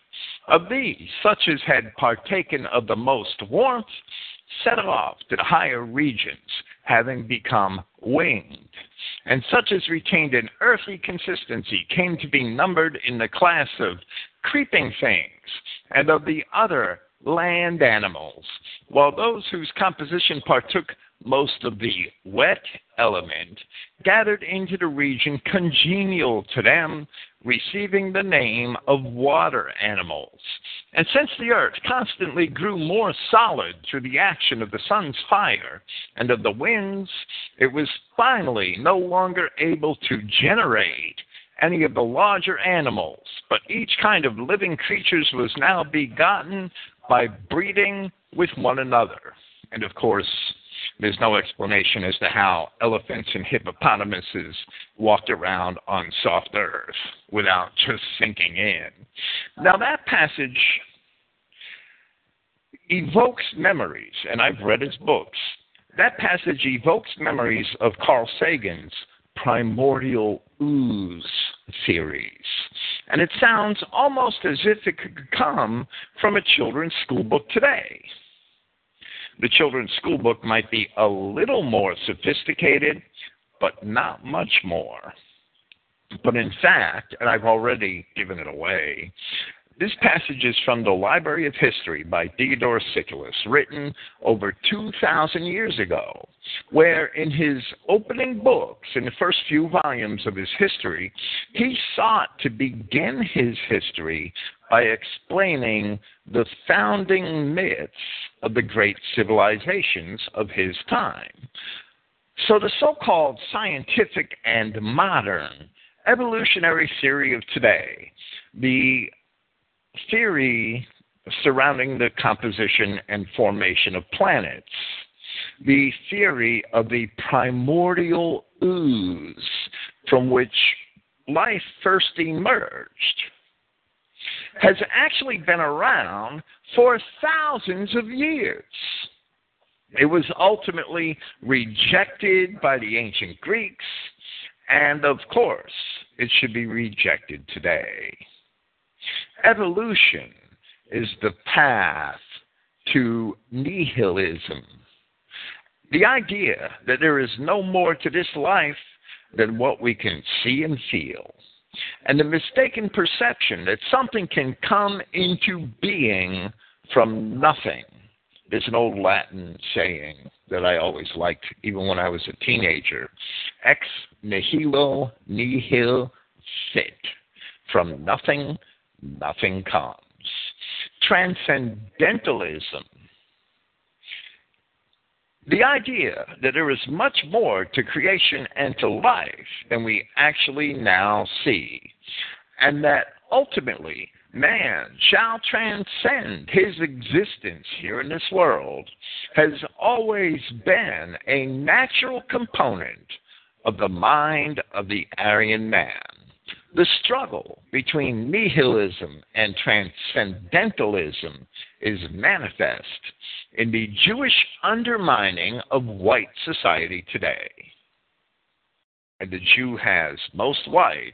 Of these, such as had partaken of the most warmth, set off to the higher regions, having become winged. And such as retained an earthy consistency came to be numbered in the class of creeping things, and of the other land animals, while those whose composition partook most of the wet element gathered into the region congenial to them, receiving the name of water animals. And since the earth constantly grew more solid through the action of the sun's fire and of the winds, it was finally no longer able to generate any of the larger animals, but each kind of living creatures was now begotten by breeding with one another. And of course, there's no explanation as to how elephants and hippopotamuses walked around on soft earth without just sinking in. Now that passage evokes memories, and I've read his books. That passage evokes memories of Carl Sagan's primordial ooze theories. And it sounds almost as if it could come from a children's school book today. The children's school book might be a little more sophisticated, but not much more. But in fact, and I've already given it away, this passage is from the Library of History by Theodore Siculus, written over two thousand years ago, where in his opening books, in the first few volumes of his history, he sought to begin his history by explaining the founding myths of the great civilizations of his time. So the so-called scientific and modern evolutionary theory of today, the theory surrounding the composition and formation of planets, the theory of the primordial ooze from which life first emerged, has actually been around for thousands of years. It was ultimately rejected by the ancient Greeks, and of course, it should be rejected today. Evolution is the path to nihilism. The idea that there is no more to this life than what we can see and feel, and the mistaken perception that something can come into being from nothing. There's an old Latin saying that I always liked, even when I was a teenager. Ex nihilo nihil fit. From nothing, nothing comes. Transcendentalism. The idea that there is much more to creation and to life than we actually now see, and that ultimately man shall transcend his existence here in this world, has always been a natural component of the mind of the Aryan man. The struggle between nihilism and transcendentalism is manifest in the Jewish undermining of white society today. And the Jew has most whites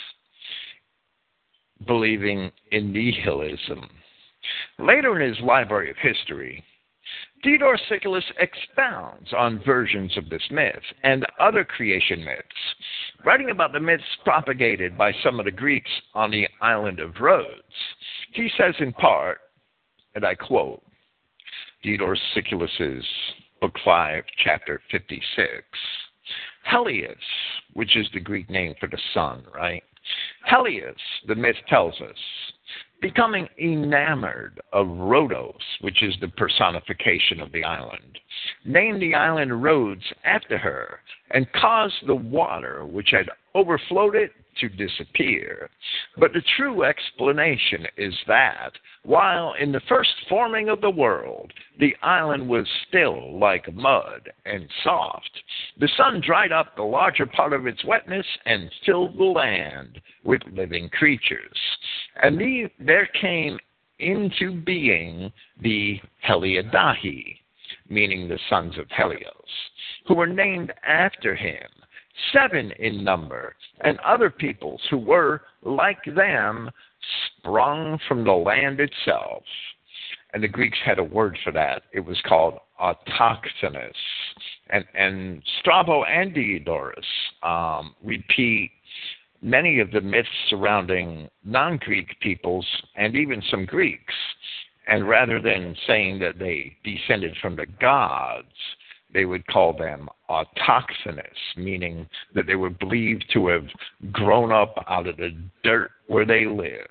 believing in nihilism. Later in his Library of History, Theodore Siculus expounds on versions of this myth and other creation myths, writing about the myths propagated by some of the Greeks on the island of Rhodes. He says in part, and I quote, Theodore Siculus's Book five, Chapter fifty-six, Helios, which is the Greek name for the sun, right? Helios, the myth tells us, becoming enamored of Rhodos, which is the personification of the island, named the island Rhodes after her, and caused the water which had overflowed it to disappear. But the true explanation is that, while in the first forming of the world, the island was still like mud and soft, the sun dried up the larger part of its wetness and filled the land with living creatures. And the, there came into being the Heliadahi, meaning the sons of Helios, who were named after him, seven in number, and other peoples who were, like them, sprung from the land itself. And the Greeks had a word for that. It was called autochthonous. And, and Strabo and Diodorus um, repeat many of the myths surrounding non-Greek peoples and even some Greeks. And rather than saying that they descended from the gods, they would call them autochthonous, meaning that they were believed to have grown up out of the dirt where they lived.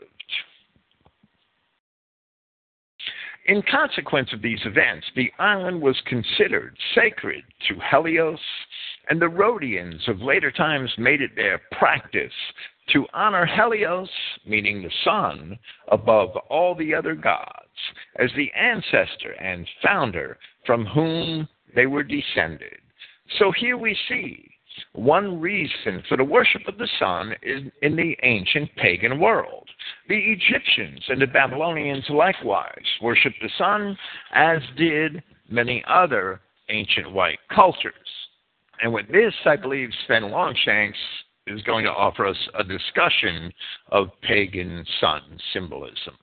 In consequence of these events, the island was considered sacred to Helios, and the Rhodians of later times made it their practice to honor Helios, meaning the sun, above all the other gods. as the ancestor and founder from whom they were descended. So here we see one reason for the worship of the sun is in the ancient pagan world. The Egyptians and the Babylonians likewise worshipped the sun, as did many other ancient white cultures. And with this, I believe Sven Longshanks is going to offer us a discussion of pagan sun symbolism.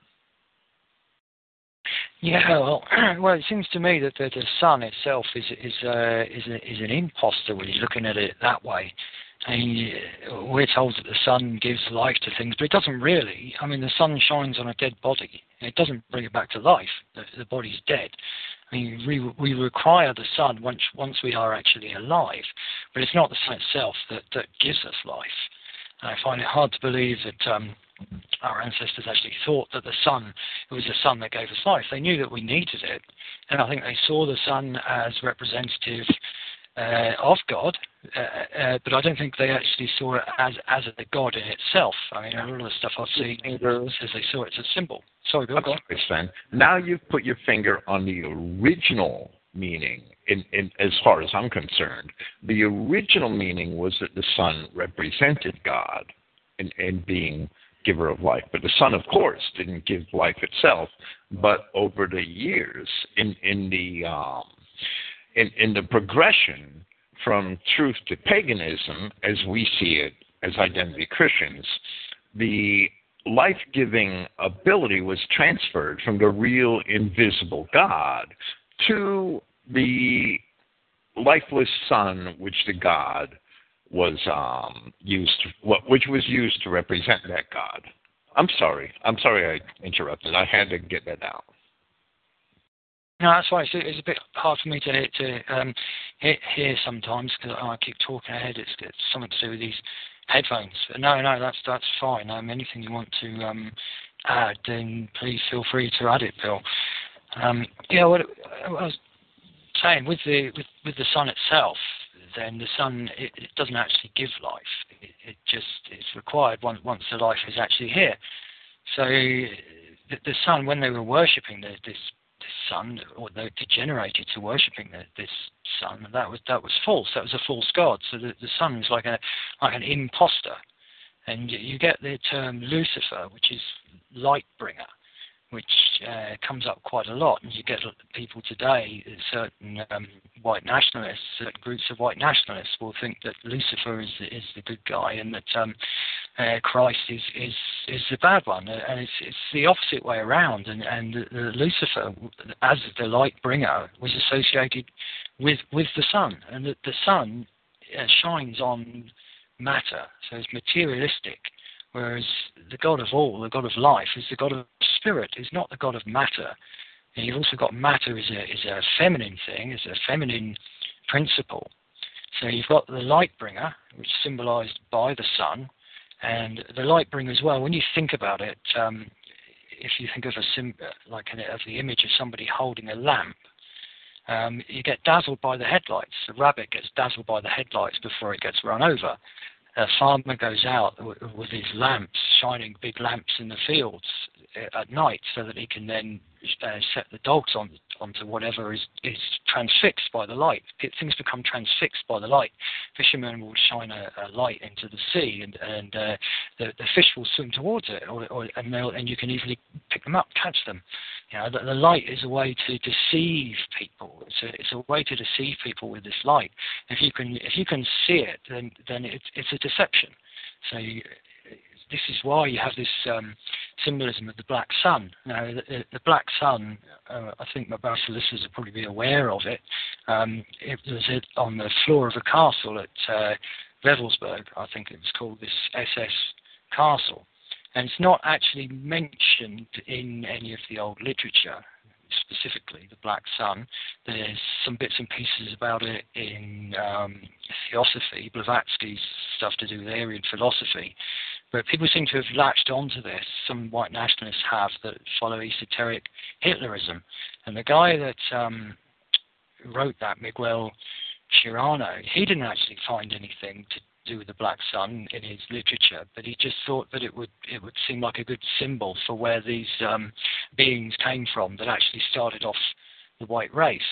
Yeah, well, well, it seems to me that the, the sun itself is is uh, is, a, is an imposter when you're looking at it that way. I mean, we're told that the sun gives life to things, but it doesn't really. I mean, the sun shines on a dead body, and it doesn't bring it back to life. The, the body's dead. I mean, we we require the sun once once we are actually alive, but it's not the sun itself that, that gives us life. And I find it hard to believe that um, our ancestors actually thought that the sun, it was the sun that gave us life. They knew that we needed it, and I think they saw the sun as representative uh, of God, uh, uh, but I don't think they actually saw it as as a God in itself. I mean, a lot of the stuff I've seen says they saw it as a symbol. Sorry, Bill. Sorry, Sven. Now you've put your finger on the original meaning, in, in, as far as I'm concerned. The original meaning was that the sun represented God in, in being giver of life. But the sun, of course, didn't give life itself. But over the years, in, in, the, um, in, in the progression from truth to paganism, as we see it as identity Christians, the life-giving ability was transferred from the real invisible God to the lifeless sun, which the God was um, used, to, which was used to represent that God. I'm sorry. I'm sorry I interrupted. I had to get that out. No, that's why it's, it's a bit hard for me to to um, hear, hear sometimes because I keep talking ahead. It's, it's something to do with these headphones. But no, no, that's that's fine. Um, anything you want to um, add, then please feel free to add it, Bill. Um, yeah, what, what I was saying with the with, with the sun itself, then the sun it, it doesn't actually give life. It, it just it's required once once the life is actually here. So the, the sun, when they were worshipping the, this this sun, or they degenerated to worshipping the, this sun, that was that was false. That was a false god. So the, the sun is like a like an imposter, and you get the term Lucifer, which is light bringer, which uh, comes up quite a lot, and you get people today, certain um, white nationalists, certain groups of white nationalists will think that Lucifer is is the good guy, and that um, uh, Christ is, is is the bad one, and it's it's the opposite way around. And and the, the Lucifer, as the light bringer, was associated with with the sun, and the, the sun uh, shines on matter, so it's materialistic. Whereas the God of all, the God of life, is the God of spirit, is not the God of matter. And you've also got matter as a, is a feminine thing, as a feminine principle. So you've got the light bringer, which is symbolized by the sun, and the light bringer as well. When you think about it, um, if you think of a sim- like an, of the image of somebody holding a lamp, um, you get dazzled by the headlights. The rabbit gets dazzled by the headlights before it gets run over. A farmer goes out with his lamps, shining big lamps in the fields at night, so that he can then uh, set the dogs on onto whatever is, is transfixed by the light. Things become transfixed by the light. Fishermen will shine a, a light into the sea, and, and uh, the, the fish will swim towards it, or, or, and, and you can easily pick them up, catch them. You know, the, the light is a way to deceive people. It's a, it's a way to deceive people with this light. If you can, if you can see it, then then it's it's a deception. So you, this is why you have this um, symbolism of the black sun. Now, the, the black sun, uh, I think most listeners will probably be aware of it. Um, it was on the floor of a castle at uh, Wewelsburg, I think it was called, this S S castle. And it's not actually mentioned in any of the old literature, specifically the Black Sun. There's some bits and pieces about it in um, Theosophy, Blavatsky's stuff to do with Aryan philosophy. But people seem to have latched onto this. Some white nationalists have that follow esoteric Hitlerism. And the guy that um, wrote that, Miguel Chirano, he didn't actually find anything to to do with the black sun in his literature, but he just thought that it would it would seem like a good symbol for where these um, beings came from that actually started off the white race.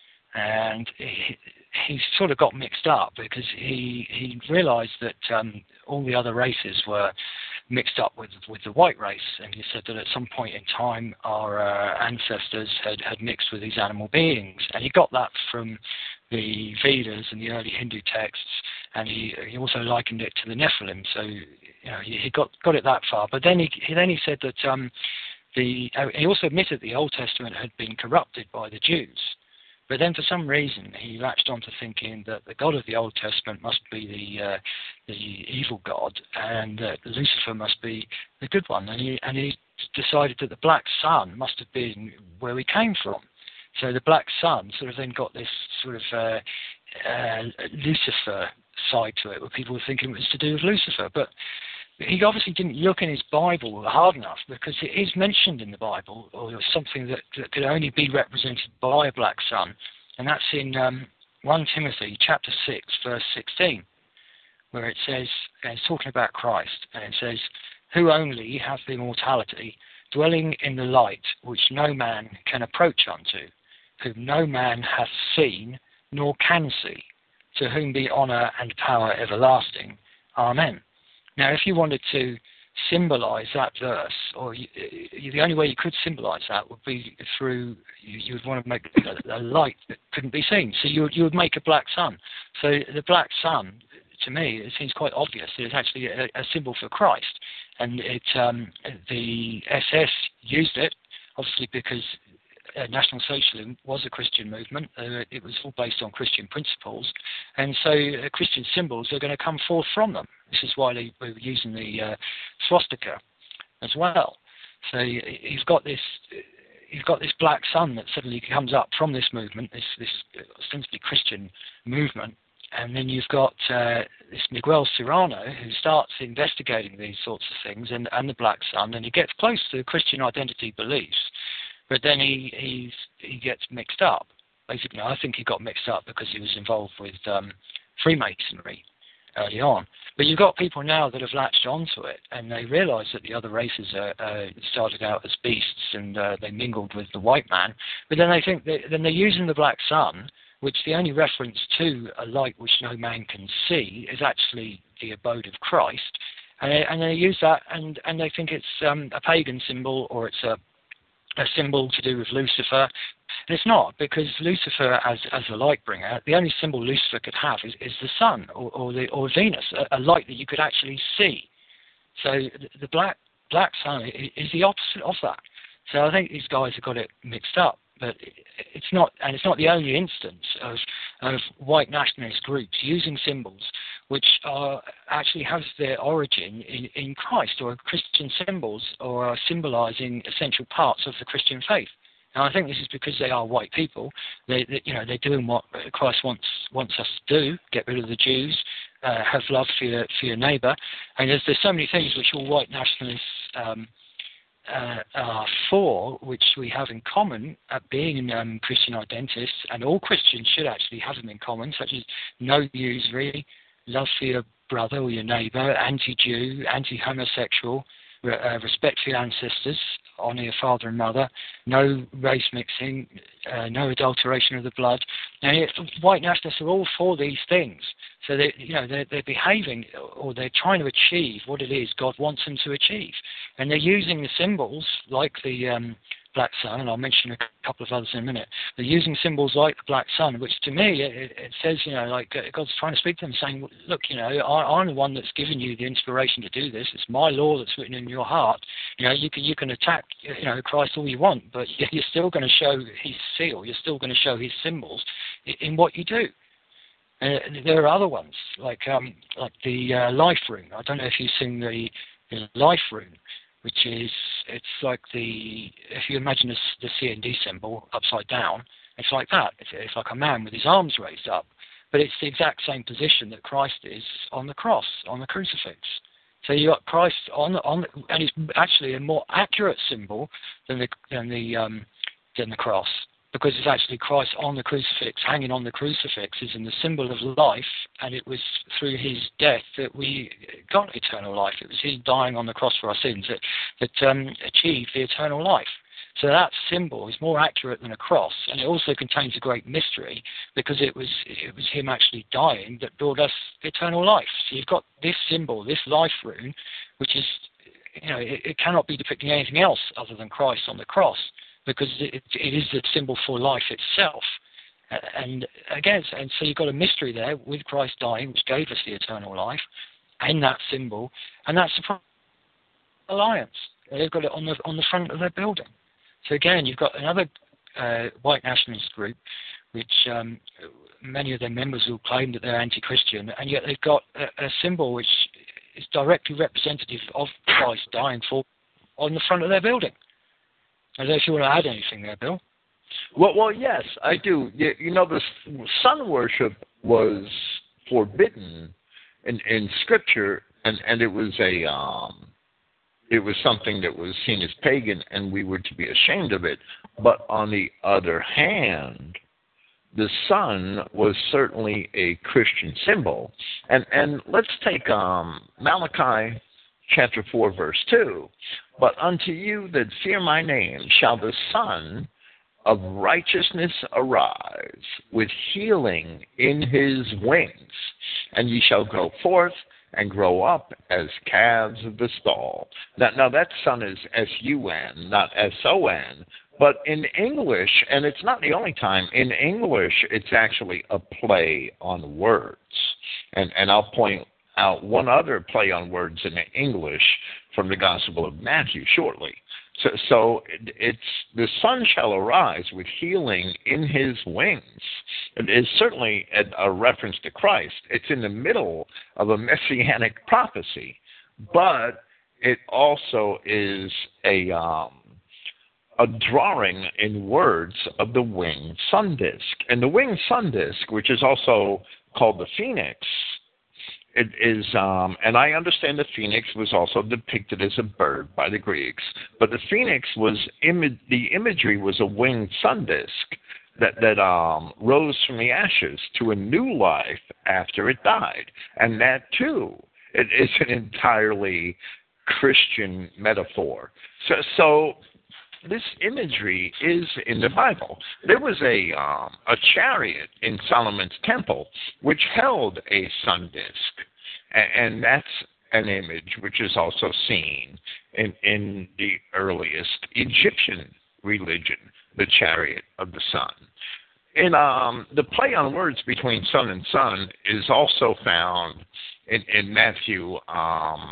And he, he sort of got mixed up because he he realised that um, all the other races were mixed up with with the white race, and he said that at some point in time our uh, ancestors had, had mixed with these animal beings, and he got that from the Vedas and the early Hindu texts, and he he also likened it to the Nephilim. So you know he, he got got it that far, but then he, he then he said that um, the uh, he also admitted the Old Testament had been corrupted by the Jews. But then, for some reason, he latched on to thinking that the God of the Old Testament must be the uh, the evil God, and that Lucifer must be the good one. And he and he decided that the black sun must have been where we came from. So the black sun sort of then got this sort of uh, uh, Lucifer side to it, where people were thinking it was to do with Lucifer. But he obviously didn't look in his Bible hard enough, because it is mentioned in the Bible, or something that, that could only be represented by a black sun, and that's in um, First Timothy chapter six, verse sixteen, where it says, and it's talking about Christ, and it says, "Who only hath the immortality, dwelling in the light which no man can approach unto, whom no man hath seen nor can see, to whom be honour and power everlasting. Amen." Now, if you wanted to symbolize that verse, or you, the only way you could symbolize that would be through, you, you would want to make a, a light that couldn't be seen. So you would, you would make a black sun. So the black sun, to me, it seems quite obvious. It's actually a, a symbol for Christ. And it, um, the S S used it, obviously because Uh, National Socialism was a Christian movement. Uh, it was all based on Christian principles, and so uh, Christian symbols are going to come forth from them. This is why they were using the uh, swastika as well. So you've got this, you've got this black sun that suddenly comes up from this movement, this this ostensibly Christian movement, and then you've got uh, this Miguel Serrano who starts investigating these sorts of things and, and the black sun, and he gets close to Christian identity beliefs. But then he he's, he gets mixed up. Basically, I think he got mixed up because he was involved with um, Freemasonry early on. But you've got people now that have latched onto it, and they realise that the other races are, uh, started out as beasts, and uh, they mingled with the white man. But then they think they, then they're using the black sun, which the only reference to a light which no man can see is actually the abode of Christ, and they, and they use that, and and they think it's um, a pagan symbol, or it's a a symbol to do with Lucifer. And it's not, because Lucifer, as as a light bringer, the only symbol Lucifer could have is, is the sun, or, or the or Venus, a, a light that you could actually see. So the, the black black sun is the opposite of that. So I think these guys have got it mixed up. But it's not, and it's not the only instance of of white nationalist groups using symbols which are actually have their origin in, in Christ, or Christian symbols, or are symbolizing essential parts of the Christian faith. And I think this is because they are white people. They, they you know, they're doing what Christ wants wants us to do: get rid of the Jews, uh, have love for your for your neighbour. And there's there's so many things which all white nationalists Um, Uh, are for, which we have in common, uh, being um, Christian identists, and all Christians should actually have them in common, such as no usury, love for your brother or your neighbour, anti-Jew, anti-homosexual, re- uh, respect for your ancestors, honour your father and mother, no race mixing, uh, no adulteration of the blood. Now, white nationalists are all for these things. So they, you know, they're, they're behaving, or they're trying to achieve what it is God wants them to achieve, and they're using the symbols like the um, black sun, and I'll mention a couple of others in a minute. They're using symbols like the black sun, which to me it, it says, you know, like God's trying to speak to them, saying, look, you know, I, I'm the one that's given you the inspiration to do this. It's my law that's written in your heart. You know, you can you can attack, you know, Christ all you want, but you're still going to show His seal. You're still going to show His symbols in, in what you do. Uh, there are other ones like um, like the uh, life rune. I don't know if you've seen the, the life rune, which is, it's like the, if you imagine this, the C N D symbol upside down, it's like that. It's, it's like a man with his arms raised up, but it's the exact same position that Christ is on the cross, on the crucifix. So you got Christ on on, and it's actually a more accurate symbol than the than the um, than the cross. because it's actually Christ on the crucifix, hanging on the crucifix, is in the symbol of life, and it was through his death that we got eternal life. It was his dying on the cross for our sins that, that um, achieved the eternal life. So that symbol is more accurate than a cross, and it also contains a great mystery, because it was it was him actually dying that brought us eternal life. So you've got this symbol, this life rune, which is, you know, it, it cannot be depicting anything else other than Christ on the cross, because it, it is the symbol for life itself. And again, and so you've got a mystery there with Christ dying, which gave us the eternal life, and that symbol, and that's the alliance. They've got it on the on the front of their building. So again, you've got another uh, white nationalist group, which um, many of their members will claim that they're anti-Christian, and yet they've got a, a symbol which is directly representative of Christ dying for on the front of their building. I don't know if you want to add anything there, Bill. Well, well, yes, I do. You, you know, the sun worship was forbidden in, in Scripture, and, and it was a um, it was something that was seen as pagan, and we were to be ashamed of it. But on the other hand, the sun was certainly a Christian symbol, and and let's take um, Malachi chapter four, verse two. But unto you that fear my name shall the Son of righteousness arise with healing in his wings, and ye shall go forth and grow up as calves of the stall. Now, now that sun is S U N, not S O N, but in English, and it's not the only time, in English it's actually a play on words. And, and I'll point out one other play on words in English from the Gospel of Matthew shortly. So, so it, it's the sun shall arise with healing in his wings. It is certainly a, a reference to Christ. It's in the middle of a messianic prophecy, but it also is a um, a drawing in words of the winged sun disk. And the winged sun disk, which is also called the phoenix, it is, um, and I understand the phoenix was also depicted as a bird by the Greeks, but the phoenix was, Im- the imagery was a winged sun disk that, that um, rose from the ashes to a new life after it died. And that, too, it is an entirely Christian metaphor. So, so this imagery is in the Bible. There was a um, a chariot in Solomon's temple which held a sun disk, and, and that's an image which is also seen in, in the earliest Egyptian religion, the chariot of the sun. In um, the play on words between sun and sun is also found in, in Matthew um,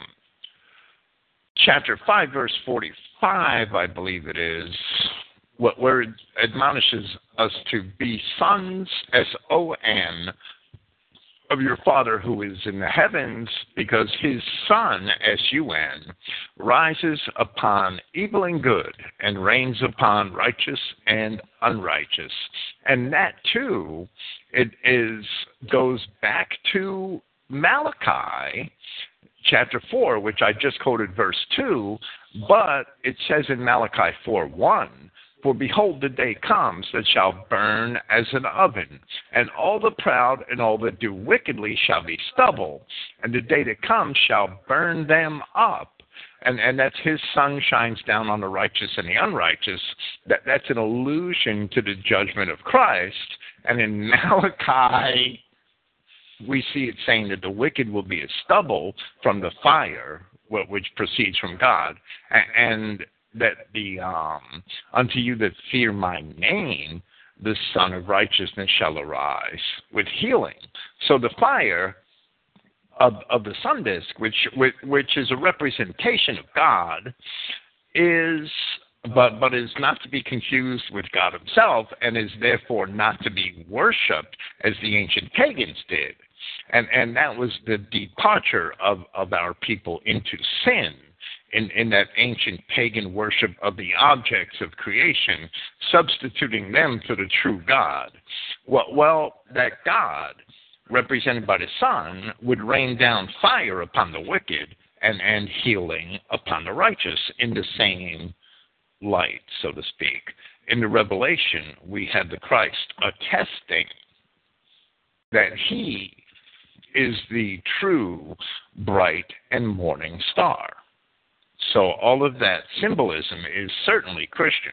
chapter five, verse forty-five, I believe it is, where it admonishes us to be sons, S O N, of your Father who is in the heavens, because his sun, S U N, rises upon evil and good and reigns upon righteous and unrighteous. And that, too, it is goes back to Malachi chapter four, which I just quoted verse two, but it says in Malachi four one, for behold, the day comes that shall burn as an oven, and all the proud and all that do wickedly shall be stubble, and the day that comes shall burn them up. And, and that's his sun shines down on the righteous and the unrighteous. That, that's an allusion to the judgment of Christ. And in Malachi, we see it saying that the wicked will be as stubble from the fire, which proceeds from God, and that the um, unto you that fear my name, the Son of Righteousness shall arise with healing. So the fire of, of the sun disk, which, which which is a representation of God, is but but is not to be confused with God himself, and is therefore not to be worshipped as the ancient pagans did. And and that was the departure of, of our people into sin, in, in that ancient pagan worship of the objects of creation, substituting them for the true God. Well, well, that God, represented by the sun, would rain down fire upon the wicked and, and healing upon the righteous in the same light, so to speak. in the Revelation, we have the Christ attesting that he is the true bright and morning star. So all of that symbolism is certainly Christian.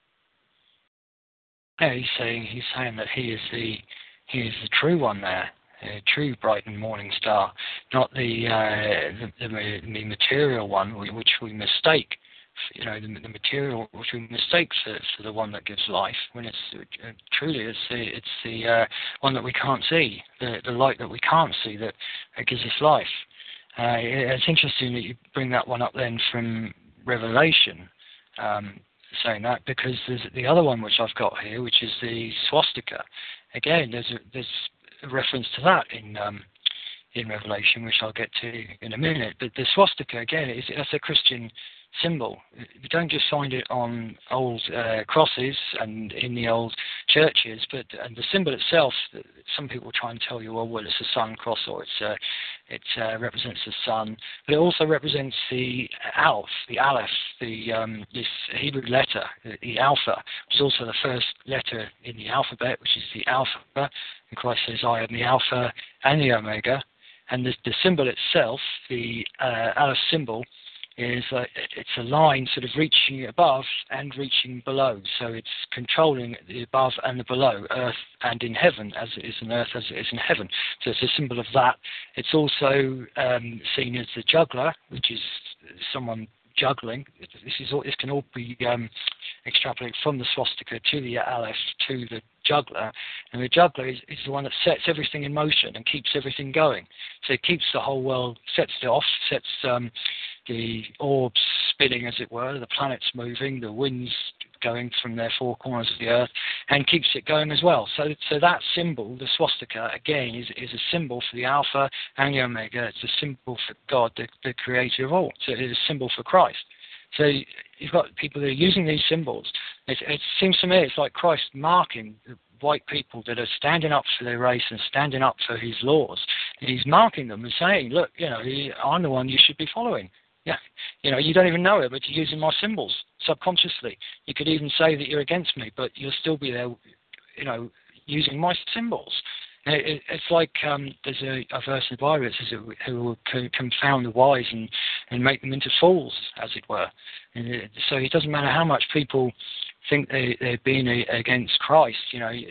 Yeah, he's saying he's saying that he is the he is the true one there, a true bright and morning star, not the uh, the, the, the material one which we mistake. You know, the, the material which we mistake for, for the one that gives life, when it's uh, truly it's the it's the uh, one that we can't see, the the light that we can't see that, that gives us life. Uh, it's interesting that you bring that one up then from Revelation, um, saying that, because there's the other one which I've got here, which is the swastika. Again, there's a, there's a reference to that in um, in Revelation, which I'll get to in a minute. But the swastika again is that's a Christian symbol. You don't just find it on old uh, crosses and in the old churches, but and the symbol itself, some people try and tell you, oh, well, it's a sun cross, or it's uh, it uh, represents the sun, but it also represents the Aleph, the Aleph, the um, this Hebrew letter, the, the Alpha, which is also the first letter in the alphabet, which is the Alpha. And Christ says, I am the Alpha and the Omega. And the, the symbol itself, the uh, Aleph symbol, is uh, it's a line sort of reaching above and reaching below. So it's controlling the above and the below, earth and in heaven, as it is in earth, as it is in heaven. So it's a symbol of that. It's also um, seen as the juggler, which is someone juggling. This is all, this can all be um, extrapolated from the swastika to the Aleph to the juggler, and the juggler is, is the one that sets everything in motion and keeps everything going. So it keeps the whole world, sets it off, sets um, the orbs spinning, as it were, the planets moving, the winds going from their four corners of the earth, and keeps it going as well. So, so that symbol, the swastika, again, is, is a symbol for the Alpha and the Omega. It's a symbol for God, the, the creator of all. So it is a symbol for Christ. So you've got people that are using these symbols. It, it seems to me it's like Christ marking the white people that are standing up for their race and standing up for his laws. And he's marking them and saying, look, you know, I'm the one you should be following. Yeah, you know, you don't even know it, but you're using my symbols subconsciously. You could even say that you're against me, but you'll still be there, you know, using my symbols. And it, it, it's like um, there's a, a verse in the Bible that says it, who will confound the wise and, and make them into fools, as it were. And it, so it doesn't matter how much people think they, they're being a, against Christ. You know, you,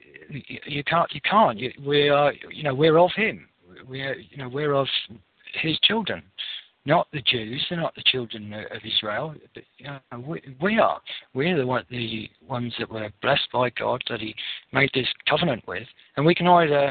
you can't. You can't. You, we are. You know, we're of Him. We are. You know, we're of His children. Not the Jews, they're not the children of Israel. But, you know, we, we are. We're the, one, the ones that were blessed by God, that He made this covenant with. And we can either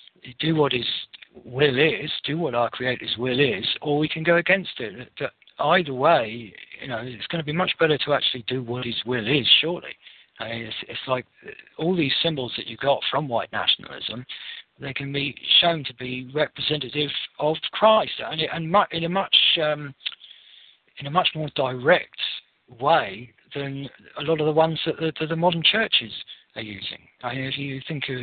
do what His will is, do what our Creator's will is, or we can go against it. But either way, you know, it's going to be much better to actually do what His will is, surely. I mean, it's, it's like all these symbols that you got from white nationalism, they can be shown to be representative of Christ, and, and in a much um, in a much more direct way than a lot of the ones that the, that the modern churches are using. I mean, if you think of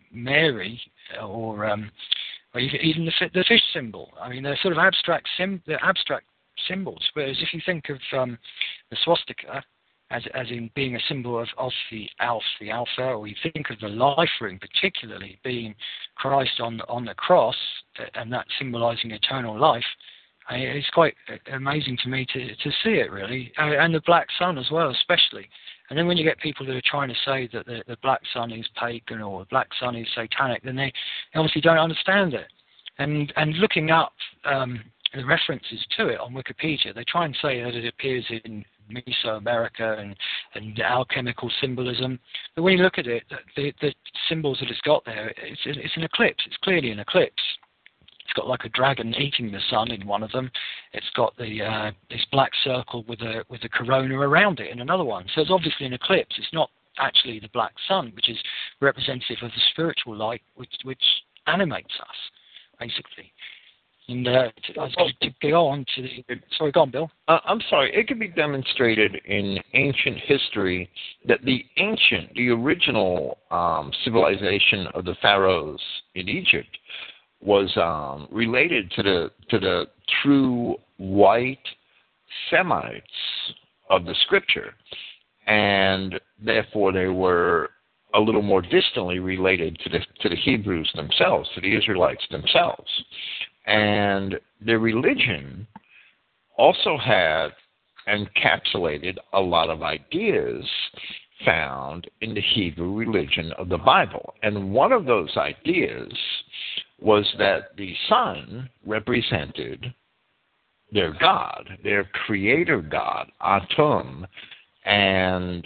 Mary or, um, or even the, the fish symbol, I mean, they're sort of abstract sim, they're abstract symbols. Whereas if you think of um, the swastika, As, as in being a symbol of, of the Alpha, the Alpha, or you think of the life ring particularly being Christ on on the cross, and that symbolizing eternal life. I mean, it's quite amazing to me to to see it, really, and the black sun as well, especially. And then when you get people that are trying to say that the, the black sun is pagan or the black sun is satanic, then they obviously don't understand it. And and looking up um, the references to it on Wikipedia, they try and say that it appears in Mesoamerica and, and alchemical symbolism. But when you look at it, the, the symbols that it's got there, it's, it's an eclipse. It's clearly an eclipse. It's got like a dragon eating the sun in one of them. It's got the uh, this black circle with a with a corona around it in another one. So it's obviously an eclipse. It's not actually the black sun, which is representative of the spiritual light which which animates us, basically. And uh, to, to go on to the... Sorry, go on, Bill. Uh, I'm sorry. It can be demonstrated in ancient history that the ancient, the original um, civilization of the pharaohs in Egypt was um, related to the to the true white Semites of the Scripture. and therefore they were a little more distantly related to the to the Hebrews themselves, to the Israelites themselves. And their religion also had encapsulated a lot of ideas found in the Hebrew religion of the Bible. And one of those ideas was that the sun represented their God, their creator God, Atum, and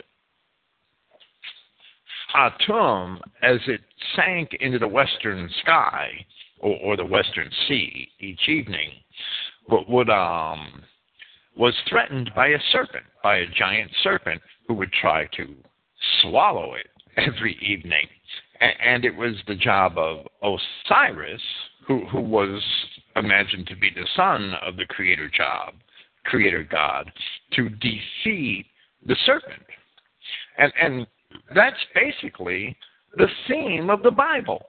Atum, as it sank into the western sky, or, or the western sea each evening, but would um, was threatened by a serpent, by a giant serpent who would try to swallow it every evening. A- and it was the job of Osiris, who, who was imagined to be the son of the creator job, creator God, to defeat the serpent. And, and that's basically the theme of the Bible.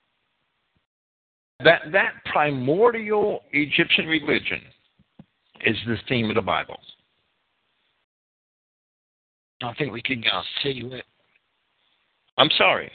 That, that primordial Egyptian religion is the theme of the Bible. I think we can uh, see it. I'm sorry.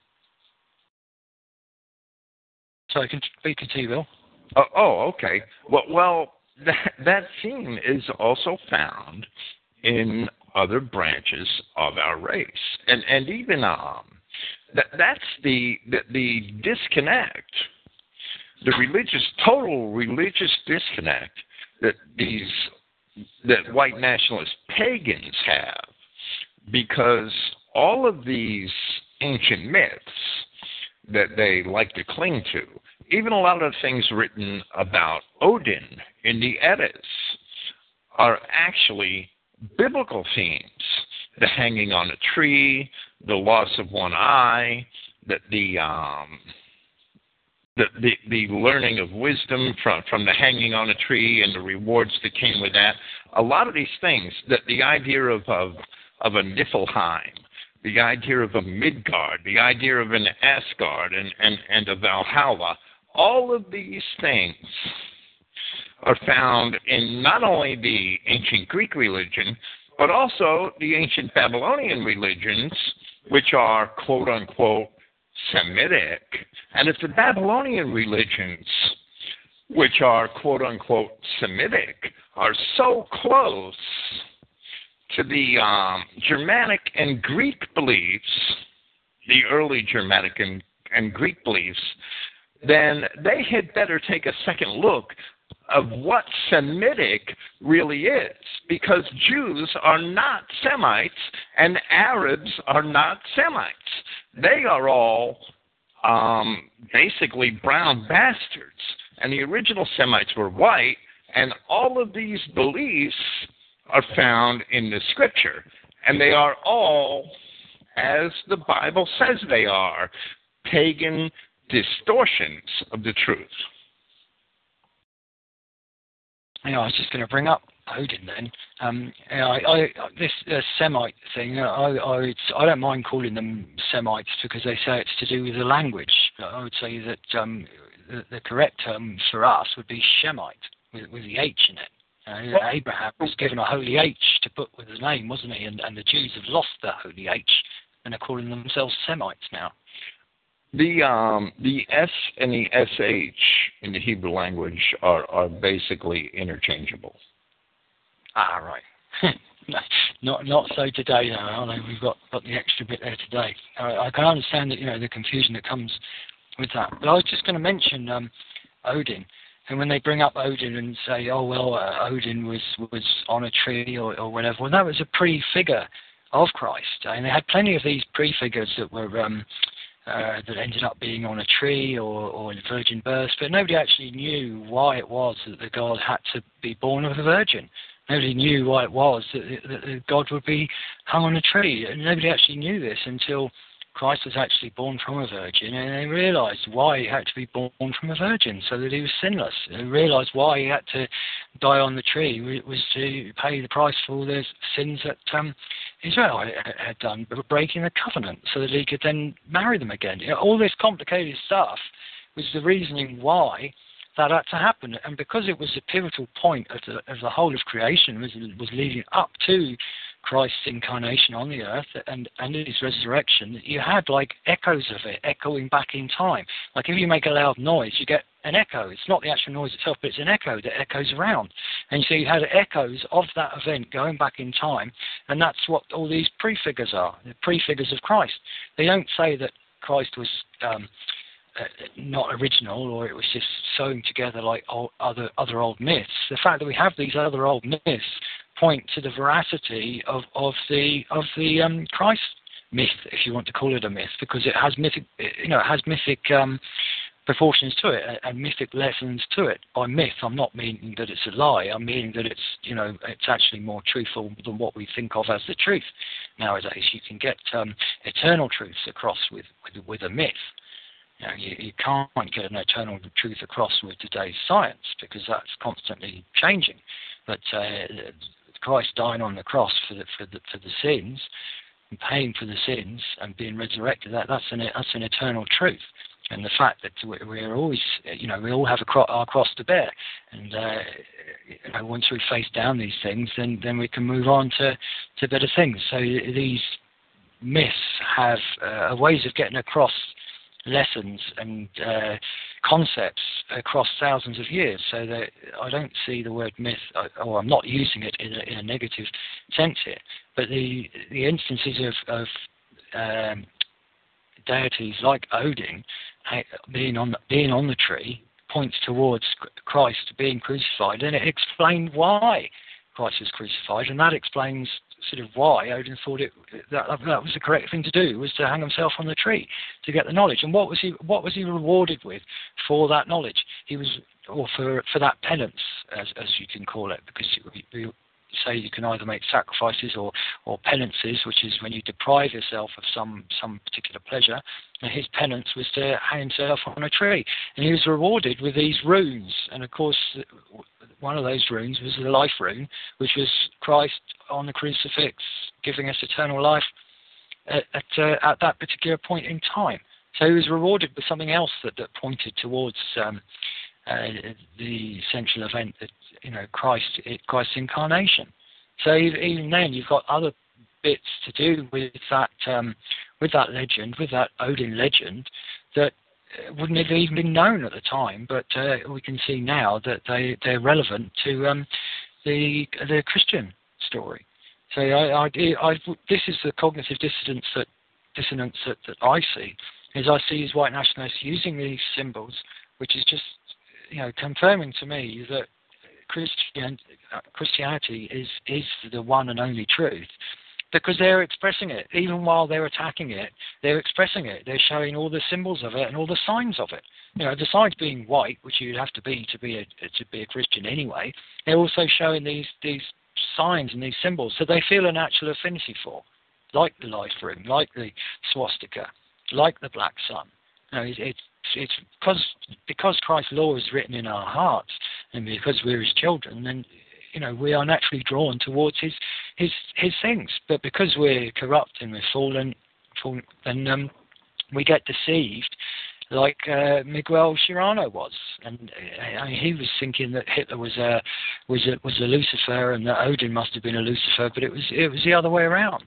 Sorry, can we continue, Bill? Oh, oh, okay. Well, well, that that theme is also found in other branches of our race, and and even um, that that's the the, the disconnect, the religious total religious disconnect that these that white nationalist pagans have, because all of these ancient myths that they like to cling to, even a lot of things written about Odin in the Eddas, are actually biblical themes. The hanging on a tree, the loss of one eye, the the um, the, the, the learning of wisdom from, from the hanging on a tree and the rewards that came with that. A lot of these things, that the idea of, of, of a Niflheim, the idea of a Midgard, the idea of an Asgard and, and, and a Valhalla, all of these things are found in not only the ancient Greek religion, but also the ancient Babylonian religions, which are quote-unquote Semitic. And if the Babylonian religions, which are quote-unquote Semitic, are so close to the um, Germanic and Greek beliefs, the early Germanic and, and Greek beliefs, then they had better take a second look of what Semitic really is, because Jews are not Semites and Arabs are not Semites. They are all um, basically brown bastards, and the original Semites were white, and all of these beliefs are found in the Scripture, and they are all, as the Bible says they are, pagan distortions of the truth. You know, I was just going to bring up Odin then. Um, you know, I, I, this uh, Semite thing, I, I, I don't mind calling them Semites because they say it's to do with the language. I would say that um, the, the correct term for us would be Shemite, with, with the H in it. Uh, well, Abraham was given a holy H to put with his name, wasn't he? And, and the Jews have lost their holy H, and they're calling themselves Semites now. The um, the S and the S H in the Hebrew language are, are basically interchangeable. Ah, right. not not so today, now. I know we've got, got the extra bit there today. I, I can understand that, you know, the confusion that comes with that. But I was just going to mention um, Odin. And when they bring up Odin and say, oh, well, uh, Odin was was on a tree or, or whatever, well, that was a prefigure of Christ. And they had plenty of these prefigures that were um, uh, that ended up being on a tree or, or in virgin births, but nobody actually knew why it was that the God had to be born of a virgin. Nobody knew why it was that, that, that God would be hung on a tree. And nobody actually knew this until Christ was actually born from a virgin, and they realized why he had to be born from a virgin, so that he was sinless. They realized why he had to die on the tree was to pay the price for all the sins that um, Israel had done, breaking the covenant, so that he could then marry them again. You know, all this complicated stuff was the reasoning why that had to happen, and because it was a pivotal point of the, of the whole of creation, was was leading up to Christ's incarnation on the earth and, and his resurrection, you had like echoes of it echoing back in time. Like if you make a loud noise, you get an echo. It's not the actual noise itself, but it's an echo that echoes around. And so you had echoes of that event going back in time, and that's what all these prefigures are, the prefigures of Christ. They don't say that Christ was um, uh, not original, or it was just sewn together like old, other other old myths. The fact that we have these other old myths point to the veracity of, of the of the um, Christ myth, if you want to call it a myth, because it has mythic, you know, it has mythic um, proportions to it and mythic lessons to it. By myth, I'm not meaning that it's a lie. I'm meaning that it's, you know, it's actually more truthful than what we think of as the truth nowadays. You can get um, eternal truths across with, with with a myth. You know, you, you can't get an eternal truth across with today's science because that's constantly changing. But uh, Christ dying on the cross for the for the for the sins and paying for the sins and being resurrected, that that's an that's an eternal truth. And the fact that we're always, you know, we all have a cro- our cross to bear, and uh, you know, once we face down these things, then then we can move on to to better things. So these myths have uh, ways of getting across lessons and uh, concepts across thousands of years. So that I don't see the word myth, or I'm not using it in a, in a negative sense here. But the the instances of, of um, deities like Odin being on being on the tree points towards Christ being crucified, and it explained why Christ was crucified, and that explains sort of why Odin thought it that, that was the correct thing to do, was to hang himself on the tree to get the knowledge. And what was he what was he rewarded with for that knowledge? He was, or for for that penance, as as you can call it, because you say you can either make sacrifices or or penances, which is when you deprive yourself of some some particular pleasure. And his penance was to hang himself on a tree, and he was rewarded with these runes. And of course, one of those runes was the life rune, which was Christ on the crucifix giving us eternal life at at, uh, at that particular point in time. So he was rewarded with something else that, that pointed towards um, uh, the essential event that, you know, Christ, Christ's incarnation. So even then, you've got other bits to do with that, um, with that legend, with that Odin legend, that wouldn't have even been known at the time. But uh, we can see now that they they're relevant to um, the the Christian story. So I, I, I, this is the cognitive dissonance that dissonance that, that I see, is I see as white nationalists using these symbols, which is just, you know, confirming to me that Christian, Christianity is, is the one and only truth, because they're expressing it. Even while they're attacking it, they're expressing it. They're showing all the symbols of it and all the signs of it. You know, besides being white, which you'd have to be to be a to be a Christian anyway, they're also showing these these signs and these symbols that they feel a natural affinity for, like the life rune, like the swastika, like the black sun. You know, it's it's because because Christ's law is written in our hearts, and because we're His children, then, you know, we are naturally drawn towards His His His things. But because we're corrupt and we're fallen, fallen then um, we get deceived, like uh, Miguel Serrano was, and uh, he was thinking that Hitler was a was a was a Lucifer, and that Odin must have been a Lucifer, but it was it was the other way around.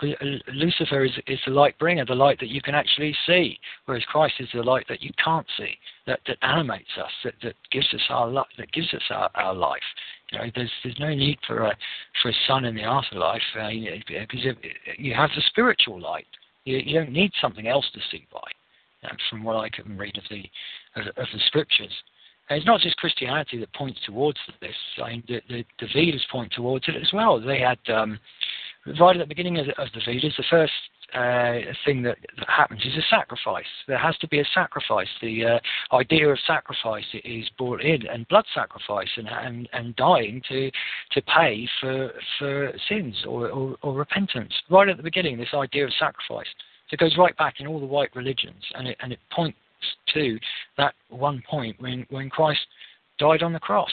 Lucifer is, is the light bringer, the light that you can actually see, whereas Christ is the light that you can't see, that, that animates us, that, that gives us our li- that gives us our, our life. You know, there's there's no need for a for a sun in the afterlife, uh, you know, because you have the spiritual light. You, you don't need something else to see by. You know, from what I can read of the of, of the scriptures. And it's not just Christianity that points towards this. I mean, the, the, the Vedas point towards it as well. They had um, right at the beginning of the, of the Vedas, the first uh, thing that, that happens is a sacrifice. There has to be a sacrifice. The uh, idea of sacrifice is brought in, and blood sacrifice, and and, and dying to to pay for for sins or, or, or repentance. Right at the beginning, this idea of sacrifice. So it goes right back in all the white religions, and it and it points to that one point when, when Christ died on the cross.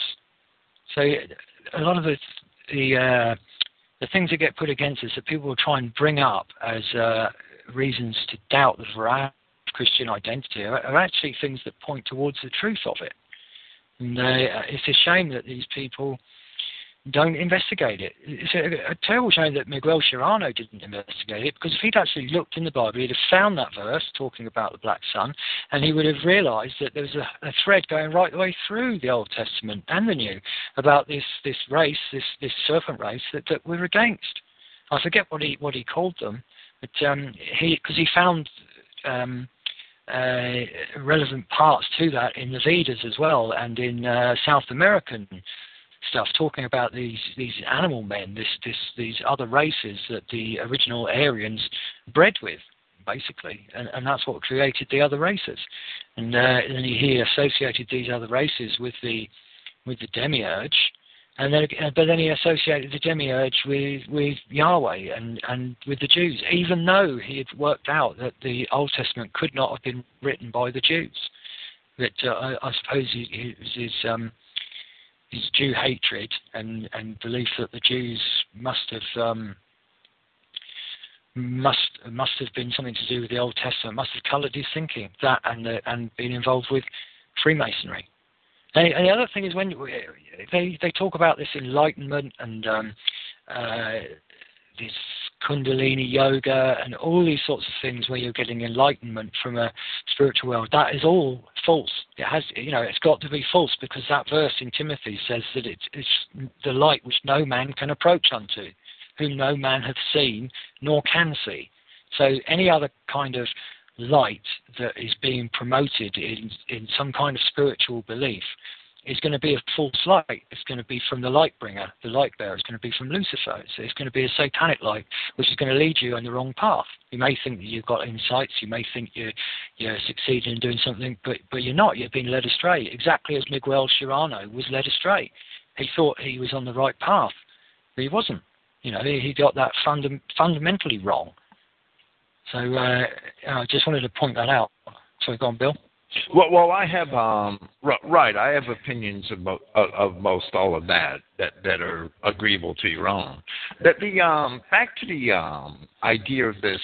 So a lot of the the, uh, the things that get put against us that people will try and bring up as uh, reasons to doubt the veracity of Christian identity are, are actually things that point towards the truth of it. And uh, it's a shame that these people don't investigate it. It's a, a terrible shame that Miguel Serrano didn't investigate it, because if he'd actually looked in the Bible, he'd have found that verse talking about the black sun, and he would have realized that there was a, a thread going right the way through the Old Testament and the New about this, this race, this, this serpent race that, that we're against. I forget what he what he called them, but um, he because he found um, uh, relevant parts to that in the Vedas as well, and in uh, South American stuff, talking about these these animal men, this this these other races that the original Aryans bred with, basically, and, and that's what created the other races. And uh, and he associated these other races with the with the demiurge, and then but then he associated the demiurge with with Yahweh and and with the Jews, even though he had worked out that the Old Testament could not have been written by the Jews. That uh, I, I suppose he, he, his um, his Jew hatred and, and belief that the Jews must have um, must must have been something to do with the Old Testament, must have coloured his thinking. That and uh, and been involved with Freemasonry. And, and the other thing is when they they talk about this enlightenment and um, uh, this Kundalini yoga and all these sorts of things where you're getting enlightenment from a spiritual world, that is all false. It has, you know, it's got to be false, because that verse in Timothy says that it's, it's the light which no man can approach unto, whom no man hath seen nor can see. So any other kind of light that is being promoted in, in some kind of spiritual belief is going to be a false light. It's going to be from the light bringer, the light bearer. It's going to be from Lucifer. It's, it's going to be a satanic light, which is going to lead you on the wrong path. You may think that you've got insights. You may think you're, you're succeeding in doing something, but, but you're not. You're being led astray, exactly as Miguel Serrano was led astray. He thought he was on the right path, but he wasn't. You know, he, he got that funda- fundamentally wrong. So uh, I just wanted to point that out. Sorry, go on, Bill. Well, well, I have um, r- right. I have opinions about of, of most all of that that that are agreeable to your own. That the um, back to the um, idea of this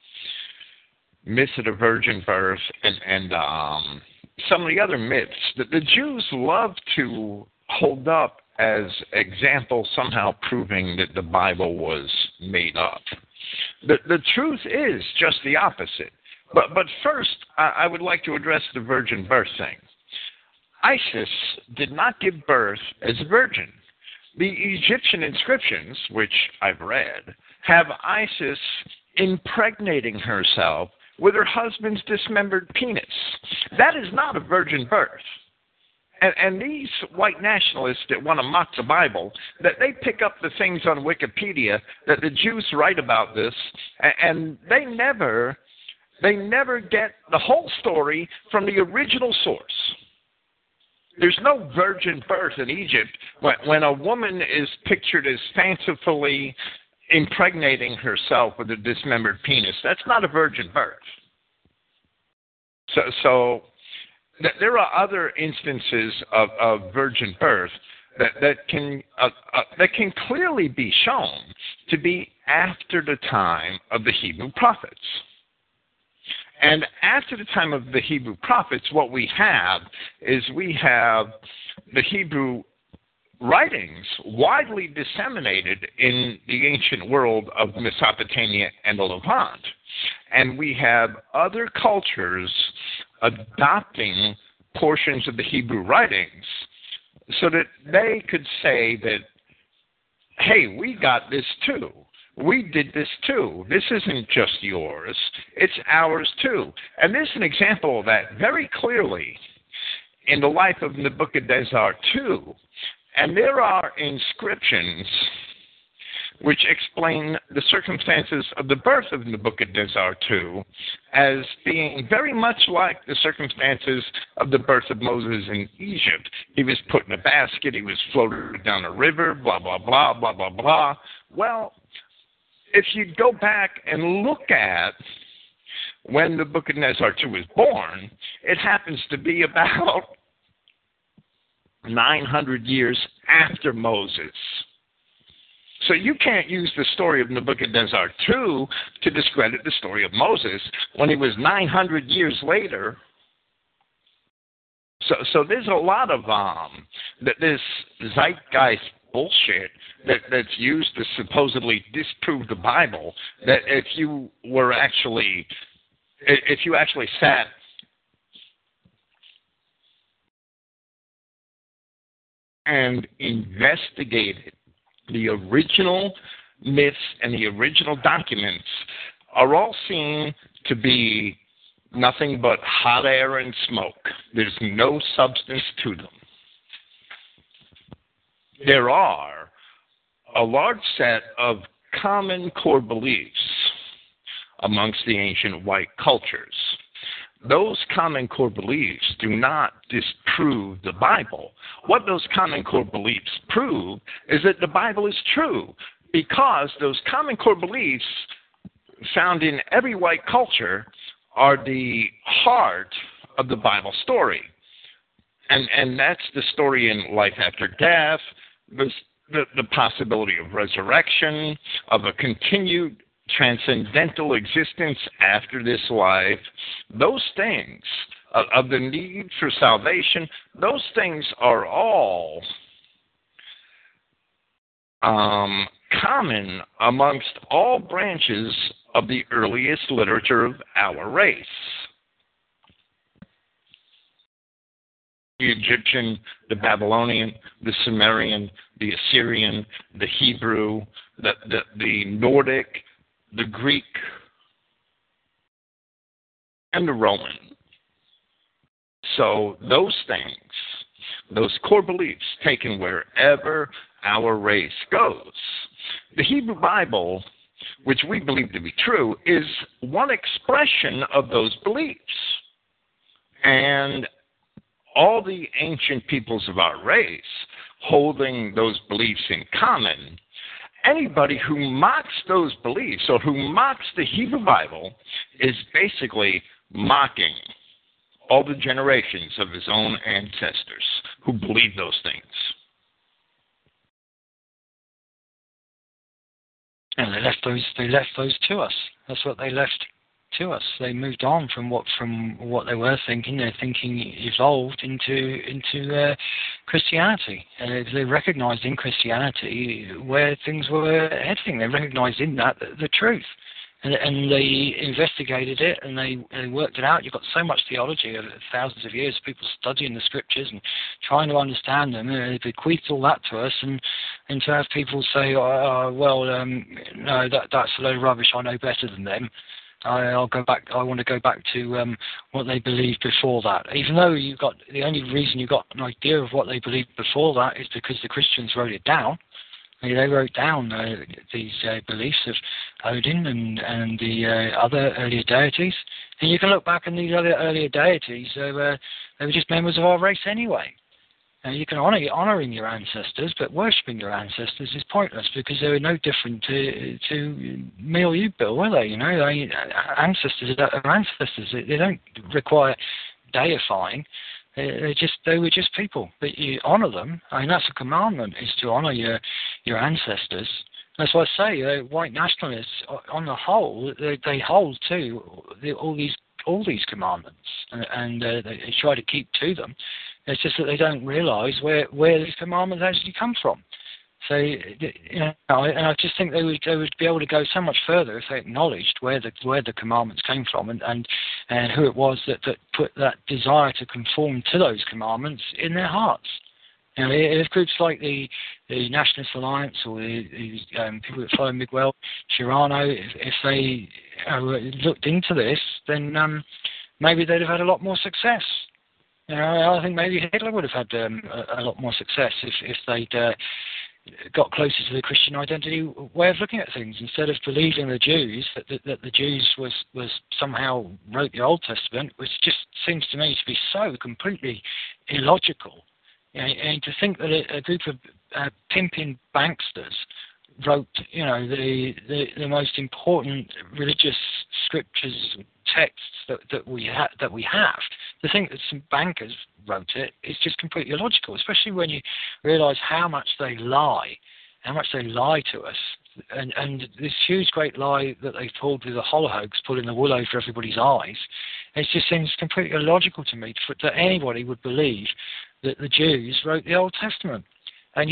myth of the virgin birth and and um, some of the other myths that the Jews love to hold up as examples, somehow proving that the Bible was made up. The the truth is just the opposite. But but first, I, I would like to address the virgin birth thing. Isis did not give birth as a virgin. The Egyptian inscriptions, which I've read, have Isis impregnating herself with her husband's dismembered penis. That is not a virgin birth. And, and these white nationalists that want to mock the Bible, that they pick up the things on Wikipedia that the Jews write about this, and, and they never... They never get the whole story from the original source. There's no virgin birth in Egypt when, when a woman is pictured as fancifully impregnating herself with a dismembered penis. That's not a virgin birth. So, so th- there are other instances of, of virgin birth that, that can uh, uh, that can clearly be shown to be after the time of the Hebrew prophets. And after the time of the Hebrew prophets, what we have is we have the Hebrew writings widely disseminated in the ancient world of Mesopotamia and the Levant. And we have other cultures adopting portions of the Hebrew writings so that they could say that, hey, we got this too. We did this too. This isn't just yours. It's ours too. And there's an example of that very clearly in the life of Nebuchadnezzar the Second. And there are inscriptions which explain the circumstances of the birth of Nebuchadnezzar the Second as being very much like the circumstances of the birth of Moses in Egypt. He was put in a basket. He was floated down a river, blah, blah, blah, blah, blah, blah. Well, if you go back and look at when Nebuchadnezzar the Second was born, it happens to be about nine hundred years after Moses. So you can't use the story of Nebuchadnezzar the Second to discredit the story of Moses when he was nine hundred years later. So, so there's a lot of um, that this zeitgeist bullshit that, that's used to supposedly disprove the Bible, that if you were actually, if you actually sat and investigated the original myths and the original documents, are all seen to be nothing but hot air and smoke. There's no substance to them. There are a large set of common core beliefs amongst the ancient white cultures. Those common core beliefs do not disprove the Bible. What those common core beliefs prove is that the Bible is true, because those common core beliefs found in every white culture are the heart of the Bible story. And, and that's the story in life after death, the, the, the possibility of resurrection, of a continued transcendental existence after this life. Those things, of, of the need for salvation, those things are all um, common amongst all branches of the earliest literature of our race. The Egyptian, the Babylonian, the Sumerian, the Assyrian, the Hebrew, the, the, the Nordic, the Greek, and the Roman. So those things, those core beliefs, taken wherever our race goes. The Hebrew Bible, which we believe to be true, is one expression of those beliefs. And all the ancient peoples of our race holding those beliefs in common, anybody who mocks those beliefs or who mocks the Hebrew Bible is basically mocking all the generations of his own ancestors who believe those things. And they left those. They left those to us. That's what they left to us. They moved on from what from what they were thinking. Their thinking evolved into into uh, Christianity. And they recognized in Christianity where things were heading. They recognized in that the, the truth. And, and they investigated it, and they, they worked it out. You've got so much theology over thousands of years, people studying the scriptures and trying to understand them. And they bequeathed all that to us, and, and to have people say, oh, well, um, no, that, that's a load of rubbish, I know better than them. I, I'll go back. I want to go back to um, what they believed before that. Even though you've got the only reason you got an idea of what they believed before that is because the Christians wrote it down. They wrote down uh, these uh, beliefs of Odin and, and the uh, other earlier deities. And you can look back on these other earlier deities, uh, uh, they were just members of our race anyway. Uh, you can honor honoring your ancestors, but worshipping your ancestors is pointless because they were no different to, to me or you, Bill, were they? You know, they, ancestors are ancestors. They don't require deifying. They just they were just people, but you honour them. I mean, that's a commandment: is to honour your your ancestors. That's why I say uh, white nationalists, on the whole, they, they hold to the, all these all these commandments, and, and uh, they, they try to keep to them. It's just that they don't realise where where these commandments actually come from. So, you know, and I just think they would they would be able to go so much further if they acknowledged where the where the commandments came from and, and, and who it was that, that put that desire to conform to those commandments in their hearts. You know, if groups like the, the Nationalist Alliance or the, the um, people that follow Miguel Chirano, if, if they uh, looked into this, then um, maybe they'd have had a lot more success. You know, I think maybe Hitler would have had um, a, a lot more success if if they'd uh, got closer to the Christian identity way of looking at things, instead of believing the Jews that, that, that the Jews was, was somehow wrote the Old Testament, which just seems to me to be so completely illogical. You know, and to think that a, a group of uh, pimping banksters wrote, you know, the, the, the most important religious scriptures, texts that, that we ha- that we have. To think that some bankers wrote it is just completely illogical, especially when you realise how much they lie, how much they lie to us. And, and this huge, great lie that they've pulled with the Holocaust, pulling the wool over everybody's eyes, it just seems completely illogical to me for, that anybody would believe that the Jews wrote the Old Testament. And yet,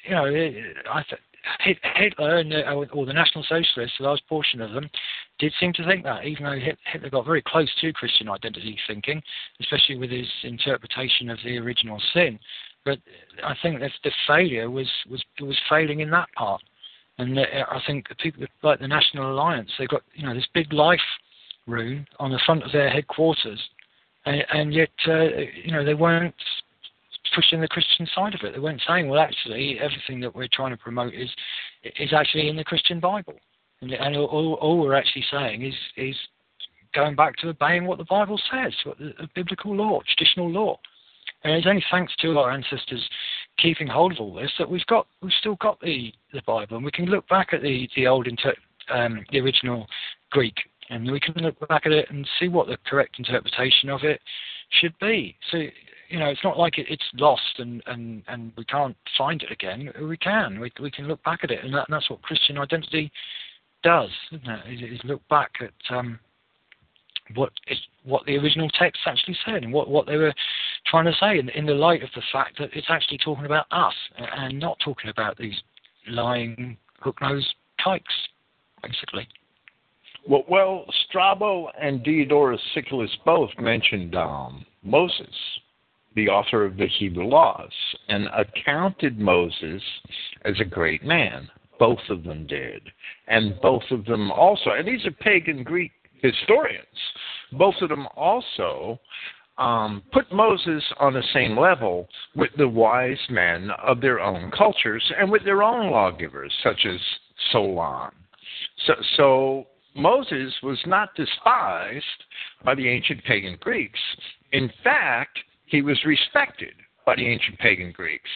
you know, I th- Hitler and the, or the National Socialists, a large portion of them, did seem to think that, even though Hitler got very close to Christian identity thinking, especially with his interpretation of the original sin. But I think that the failure was, was, was failing in that part. And I think the people like the National Alliance, they've got, you know, this big life room on the front of their headquarters, and, and yet, uh, you know, they weren't pushing the Christian side of it. They weren't saying, well, actually, everything that we're trying to promote is is actually in the Christian Bible. And, and all, all we're actually saying is is going back to obeying what the Bible says, what the, the biblical law, traditional law. And it's only thanks to our ancestors keeping hold of all this that we've got we've still got the, the Bible, and we can look back at the the old inter, um, the original Greek, and we can look back at it and see what the correct interpretation of it should be. So, you know, it's not like it, it's lost and, and, and we can't find it again. We can. We we can look back at it, and, that, and that's what Christian identity does, isn't it? Is, is look back at um, what is what the original text actually said and what, what they were trying to say in, in the light of the fact that it's actually talking about us and not talking about these lying hook-nosed kikes, basically. Well, well, Strabo and Diodorus Siculus both mentioned um, Moses, the author of the Hebrew laws, and accounted Moses as a great man. Both of them did. And both of them also, and these are pagan Greek historians, both of them also um, put Moses on the same level with the wise men of their own cultures and with their own lawgivers, such as Solon. So, so Moses was not despised by the ancient pagan Greeks. In fact, he was respected by the ancient pagan Greeks.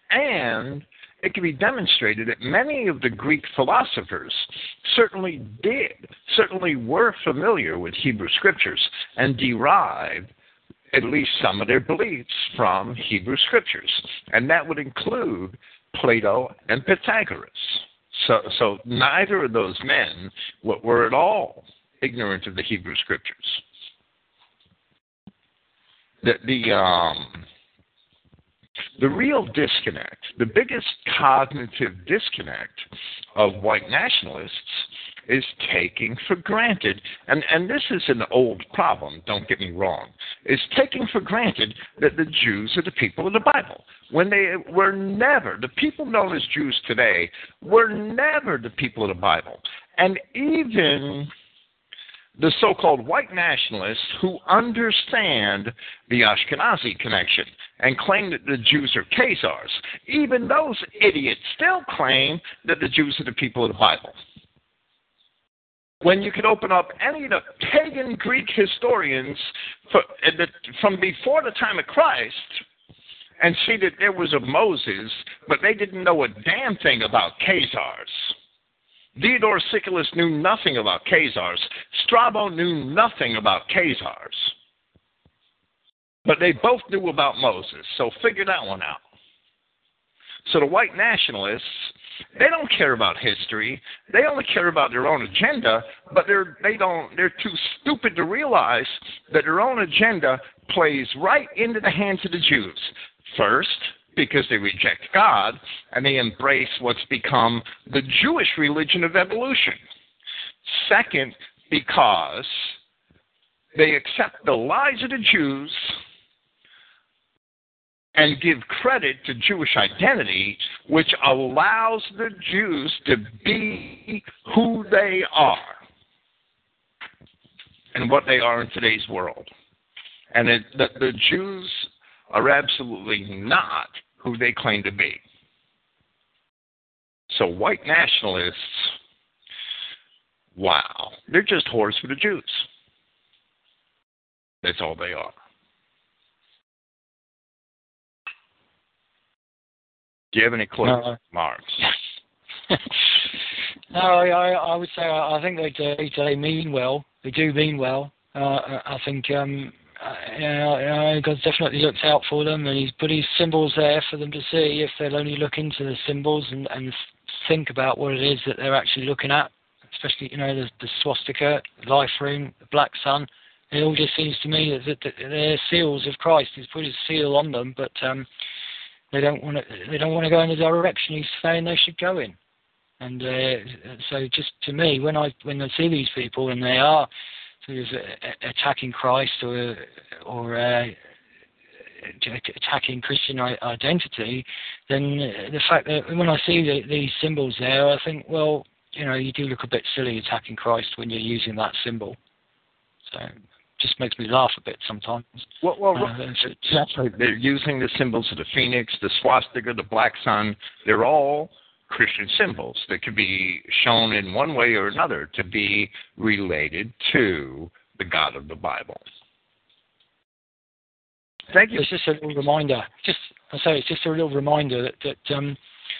And it can be demonstrated that many of the Greek philosophers certainly did, certainly were familiar with Hebrew scriptures and derived at least some of their beliefs from Hebrew scriptures. And that would include Plato and Pythagoras. So, so neither of those men were at all ignorant of the Hebrew scriptures. The, the, um, the real disconnect, the biggest cognitive disconnect of white nationalists is taking for granted, and, and this is an old problem, don't get me wrong, is taking for granted that the Jews are the people of the Bible, when they were never, the people known as Jews today, were never the people of the Bible. And even the so-called white nationalists who understand the Ashkenazi connection and claim that the Jews are Khazars, even those idiots still claim that the Jews are the people of the Bible. When you can open up any of the pagan Greek historians for, from before the time of Christ and see that there was a Moses, but they didn't know a damn thing about Khazars. Diodorus Siculus knew nothing about Khazars. Strabo knew nothing about Khazars. But they both knew about Moses, so figure that one out. So the white nationalists, they don't care about history. They only care about their own agenda, but they're they don't they're too stupid to realize that their own agenda plays right into the hands of the Jews. First, because they reject God and they embrace what's become the Jewish religion of evolution. Second, because they accept the lies of the Jews and give credit to Jewish identity, which allows the Jews to be who they are and what they are in today's world. And it, the, the Jews are absolutely not who they claim to be. So white nationalists, wow, they're just whores for the Jews. That's all they are. Do you have any closing no. remarks? No, I, I would say I think they do. They mean well. They do mean well. Uh, I think um, you know, God definitely looks out for them, and He's put His symbols there for them to see if they'll only look into the symbols and, and think about what it is that they're actually looking at. Especially, you know, the, the swastika, the life rune, the black sun. It all just seems to me that, that, that they're seals of Christ. He's put His seal on them, but um, they don't want to they don't want to go in the direction he's saying they should go in. And uh, so, just to me, when I when I see these people and they are sort of attacking Christ or or uh, attacking Christian identity, then the fact that when I see the, these symbols there, I think, well, you know, you do look a bit silly attacking Christ when you're using that symbol. So it just makes me laugh a bit sometimes. Well, well uh, exactly. They're using the symbols of the phoenix, the swastika, the black sun. They're all Christian symbols that can be shown in one way or another to be related to the God of the Bible. Thank you. It's just a little reminder. Just I say it's just a little reminder that that um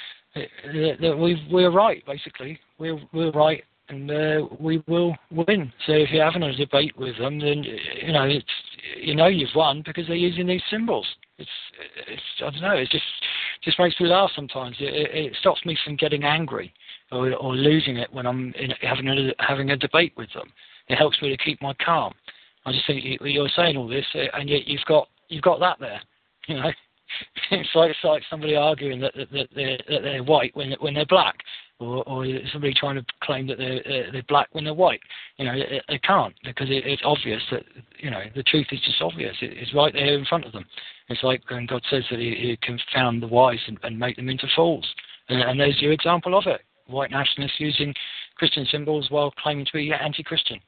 that, that we we're right basically. We're we're right and uh, we will win. So if you're having a debate with them, then you know it's you know you've won because they're using these symbols. It's it's I don't know. It just just makes me laugh sometimes. It, it, it stops me from getting angry or, or losing it when I'm in, having a having a debate with them. It helps me to keep my calm. I just think you, you're saying all this, and yet you've got you've got that there. You know, it's like it's like somebody arguing that that, that they're that they're white when when they're black, or, or somebody trying to claim that they're uh, they're black when they're white. You know, they, they can't because it, it's obvious that you know the truth is just obvious. It, it's right there in front of them. It's like when God says that He, he confound the wise and, and make them into fools, and, and there's your example of it. White nationalists using Christian symbols while claiming to be anti-Christian.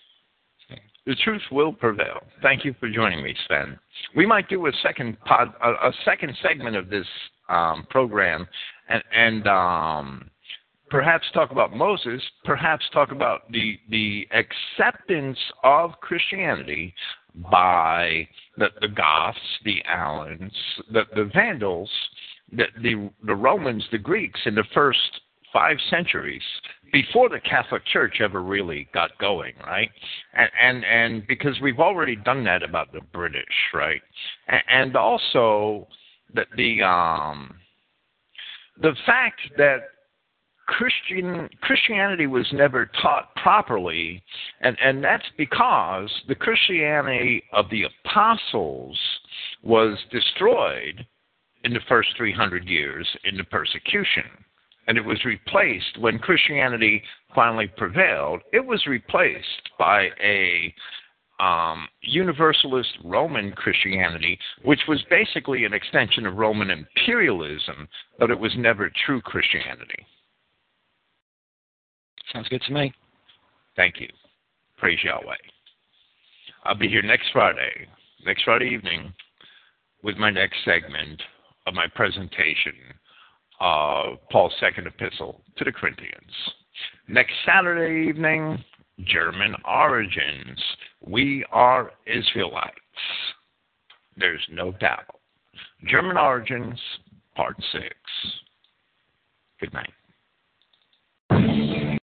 The truth will prevail. Thank you for joining me, Sven. We might do a second pod, a, a second segment of this um, program, and, and um, perhaps talk about Moses. Perhaps talk about the the acceptance of Christianity by the, the Goths, the Alans, the, the Vandals, the, the the Romans, the Greeks in the first five centuries, before the Catholic Church ever really got going, right? And and, and because we've already done that about the British, right? And, and also the the um the fact that Christian Christianity was never taught properly, and, and that's because the Christianity of the apostles was destroyed in the first three hundred years in the persecution. And it was replaced, when Christianity finally prevailed, it was replaced by a um, Universalist Roman Christianity, which was basically an extension of Roman imperialism, but it was never true Christianity. Sounds good to me. Thank you. Praise Yahweh. I'll be here next Friday, next Friday evening, with my next segment of my presentation of Paul's second epistle to the Corinthians. Next Saturday evening, German origins. We are Israelites. There's no doubt. German origins, part six. Good night.